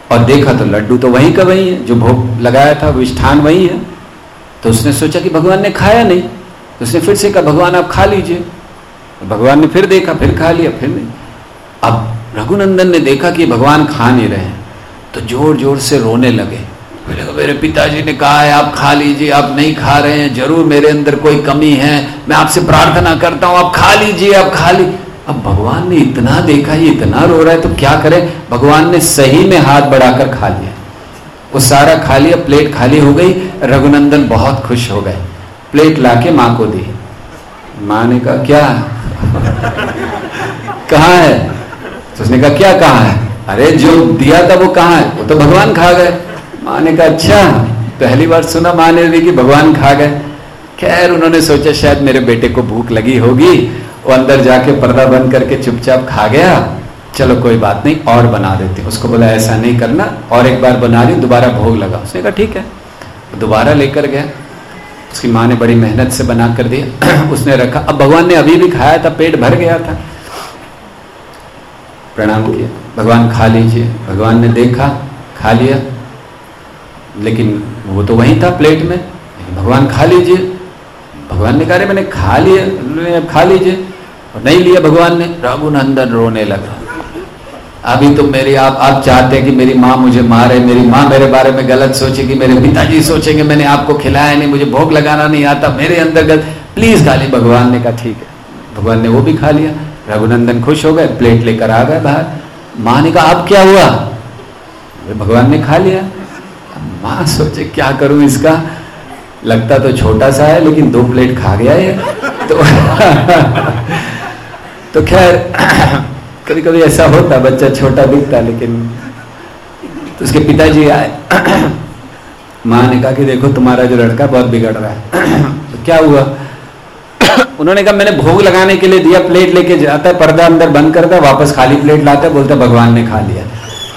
Speaker 1: और देखा तो लड्डू तो वहीं का वहीं है, जो भोग लगाया था वो मिष्ठान वही है। तो उसने सोचा कि भगवान ने खाया नहीं, तो उसने फिर से कहा भगवान आप खा लीजिए। भगवान ने फिर देखा, फिर खा लिया, फिर नहीं। अब रघुनंदन ने देखा कि भगवान खा नहीं रहे हैं, तो जोर जोर से रोने लगे। मेरे पिताजी ने कहा है आप खा लीजिए, आप नहीं खा रहे हैं, जरूर मेरे अंदर कोई कमी है, मैं आपसे प्रार्थना करता हूं आप खा लीजिए, आप खा लीजिए। अब भगवान ने इतना देखा, ये इतना रो रहा है, तो क्या करें। भगवान ने सही में हाथ बढ़ाकर खा लिया, वो सारा खा लिया, प्लेट खाली हो गई। रघुनंदन बहुत खुश हो गए, प्लेट लाके माँ को दी। माँ ने कहा क्या कहाँ है? तो उसने कहा क्या कहाँ है? अरे जो दिया था वो कहाँ है? वो तो भगवान खा गए। माँ ने कहा अच्छा, पहली बार सुना माँ ने भी कि भगवान खा गए। खैर उन्होंने सोचा शायद मेरे बेटे को भूख लगी होगी, वो अंदर जाके पर्दा बंद करके चुपचाप खा गया, चलो कोई बात नहीं और बना देते। उसको बोला ऐसा नहीं करना, और एक बार बना ली, दोबारा भोग लगा। उसने कहा ठीक है, दोबारा लेकर गया। उसकी माँ ने बड़ी मेहनत से बना कर दिया, उसने रखा। अब भगवान ने अभी भी खाया था, पेट भर गया था। प्रणाम किया, भगवान खा लीजिए। भगवान ने देखा, खा लिया, लेकिन वो तो वहीं था प्लेट में। भगवान खा लीजिए। भगवान ने कहा मैंने खा लिया, खा लीजिए, और नहीं लिया भगवान ने। रघुनंदन रोने लगा। अभी तो मेरी आप चाहते हैं कि मेरी माँ मुझे मारे, मेरी माँ मेरे बारे में गलत सोचेगी, मेरे पिताजी सोचेंगे मैंने आपको खिलाया नहीं, मुझे भोग लगाना नहीं आता, मेरे अंदर गलत, प्लीज खा ली। भगवान ने कहा ठीक है। भगवान ने वो भी खा लिया। रघुनंदन खुश हो गए, प्लेट लेकर आ गए बाहर। माँ ने कहा अब क्या हुआ? भगवान ने खा लिया। माँ सोचे क्या करूं इसका, लगता तो छोटा सा है लेकिन 2 प्लेट खा गया है। तो खैर कभी कभी ऐसा होता, बच्चा छोटा दिखता, लेकिन तो उसके पिताजी आए। माँ ने कहा कि देखो तुम्हारा जो लड़का बहुत बिगड़ रहा है। तो क्या हुआ? उन्होंने कहा मैंने भोग लगाने के लिए दिया, प्लेट लेके जाता है, पर्दा अंदर बंद करता, वापस खाली प्लेट लाता है, बोलता भगवान ने खा लिया।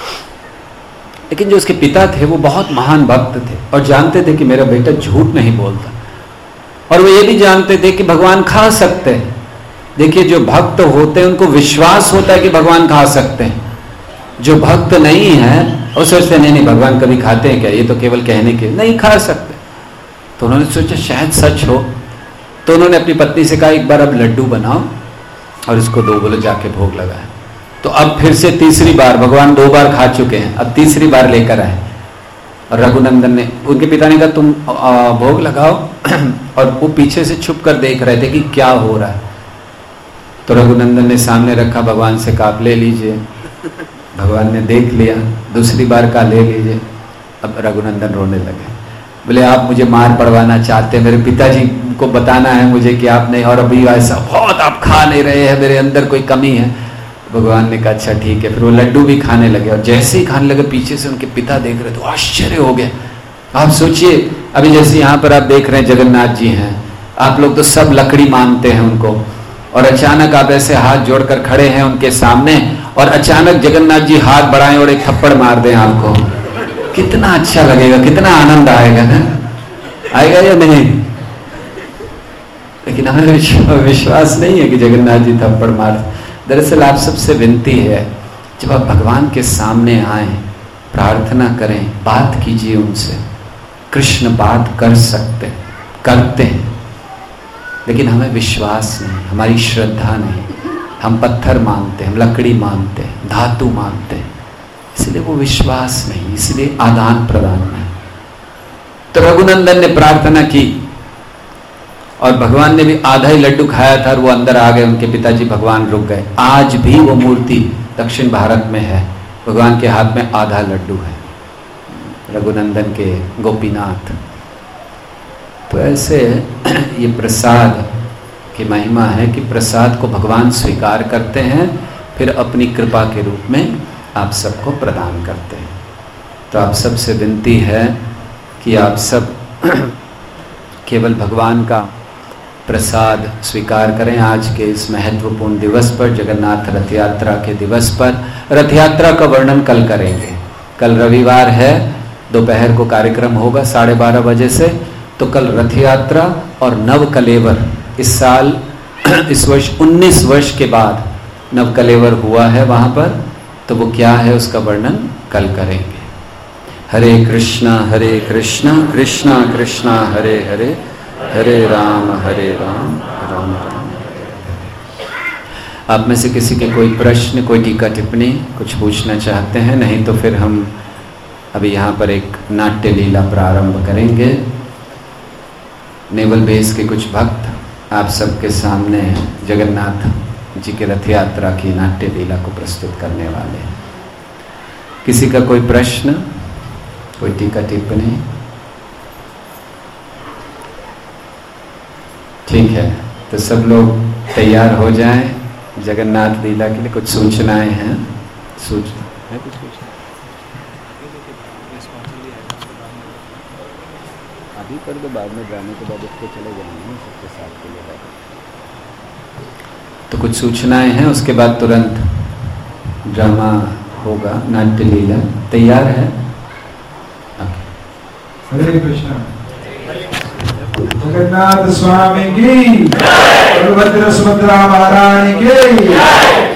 Speaker 1: लेकिन जो उसके पिता थे वो बहुत महान भक्त थे और जानते थे कि मेरा बेटा झूठ नहीं बोलता, और वो ये भी जानते थे कि भगवान खा सकते हैं। देखिए जो भक्त होते हैं उनको विश्वास होता है कि भगवान खा सकते हैं। जो भक्त नहीं है वो सोचते नहीं नहीं भगवान कभी खाते हैं क्या, ये तो केवल कहने के, नहीं खा सकते। तो उन्होंने सोचा शायद सच हो, तो उन्होंने अपनी पत्नी से कहा एक बार अब लड्डू बनाओ और इसको 2 बोले जाके भोग लगाए। तो अब फिर से तीसरी बार, भगवान 2 बार खा चुके हैं, अब तीसरी बार लेकर आए। और रघुनंदन ने, उनके पिता ने कहा तुम भोग लगाओ, और वो पीछे से छुप कर देख रहे थे कि क्या हो रहा है। तो रघुनंदन ने सामने रखा, भगवान से कहा आप ले लीजिए। भगवान ने देख लिया, दूसरी बार का ले लीजिए। अब रघुनंदन रोने लगे, बोले आप मुझे मार पड़वाना चाहते हैं, मेरे पिताजी को बताना है मुझे कि आप नहीं, और अभी ऐसा बहुत आप खा नहीं रहे हैं, मेरे अंदर कोई कमी है। भगवान ने कहा अच्छा ठीक है। फिर वो लड्डू भी खाने लगे, और जैसे ही खाने लगे पीछे से उनके पिता देख रहे तो आश्चर्य हो गया। आप सोचिए अभी जैसे यहाँ पर आप देख रहे हैं जगन्नाथ जी हैं, आप लोग तो सब लकड़ी मानते हैं उनको, और अचानक आप ऐसे हाथ जोड़कर खड़े हैं उनके सामने, और अचानक जगन्नाथ जी हाथ बढ़ाएं और एक थप्पड़ मार दें आपको, कितना अच्छा लगेगा, कितना आनंद आएगा ना, आएगा या नहीं? लेकिन हमें विश्वास नहीं है कि जगन्नाथ जी थप्पड़ मार। दरअसल आप सबसे विनती है जब आप भगवान के सामने आए, प्रार्थना करें, बात कीजिए उनसे। कृष्ण बात कर सकते, करते हैं, लेकिन हमें विश्वास नहीं, हमारी श्रद्धा नहीं। हम पत्थर मानते हैं, हम लकड़ी मानते हैं, धातु मानते हैं, इसलिए वो विश्वास नहीं, इसलिए आदान प्रदान नहीं। तो रघुनंदन ने प्रार्थना की, और भगवान ने भी आधा ही लड्डू खाया था और वो अंदर आ गए उनके पिताजी, भगवान रुक गए। आज भी वो मूर्ति दक्षिण भारत में है, भगवान के हाथ में आधा लड्डू है, रघुनंदन के गोपीनाथ। तो ऐसे ये प्रसाद की महिमा है कि प्रसाद को भगवान स्वीकार करते हैं, फिर अपनी कृपा के रूप में आप सबको प्रदान करते हैं। तो आप सबसे विनती है कि आप सब केवल भगवान का प्रसाद स्वीकार करें। आज के इस महत्वपूर्ण दिवस पर, जगन्नाथ रथ यात्रा के दिवस पर, रथ यात्रा का वर्णन कल करेंगे। कल रविवार है, दोपहर को कार्यक्रम होगा 12:30 बजे से। तो कल रथ यात्रा और नव कलेवर, इस साल इस वर्ष 19 वर्ष के बाद नव कलेवर हुआ है वहाँ पर, तो वो क्या है उसका वर्णन कल करेंगे। हरे कृष्णा कृष्णा कृष्णा हरे हरे, हरे राम राम राम। आप में से किसी के कोई प्रश्न, कोई टीका टिप्पणी कुछ पूछना चाहते हैं? नहीं तो फिर हम अभी यहाँ पर एक नाट्य लीला प्रारंभ करेंगे। नेवल बेस के कुछ भक्त आप सबके सामने जगन्नाथ जी के रथ यात्रा की नाट्य लीला को प्रस्तुत करने वाले हैं। किसी का कोई प्रश्न, कोई टीका टिप्पणी? ठीक है, तो सब लोग तैयार हो जाएं जगन्नाथ लीला के लिए। कुछ सूचनाएं हैं? सूचना है कुछ? अभी कर दो, बाद में जाने के बाद उसको चले जाएंगे सबके साथ के लिए। तो कुछ सूचनाएं हैं, उसके बाद तुरंत ड्रामा होगा, नाट्य लीला। तैयार है?
Speaker 2: हरे कृष्णा। जगन्नाथ स्वामी की, बलभद्र सुभद्रा महारानी की।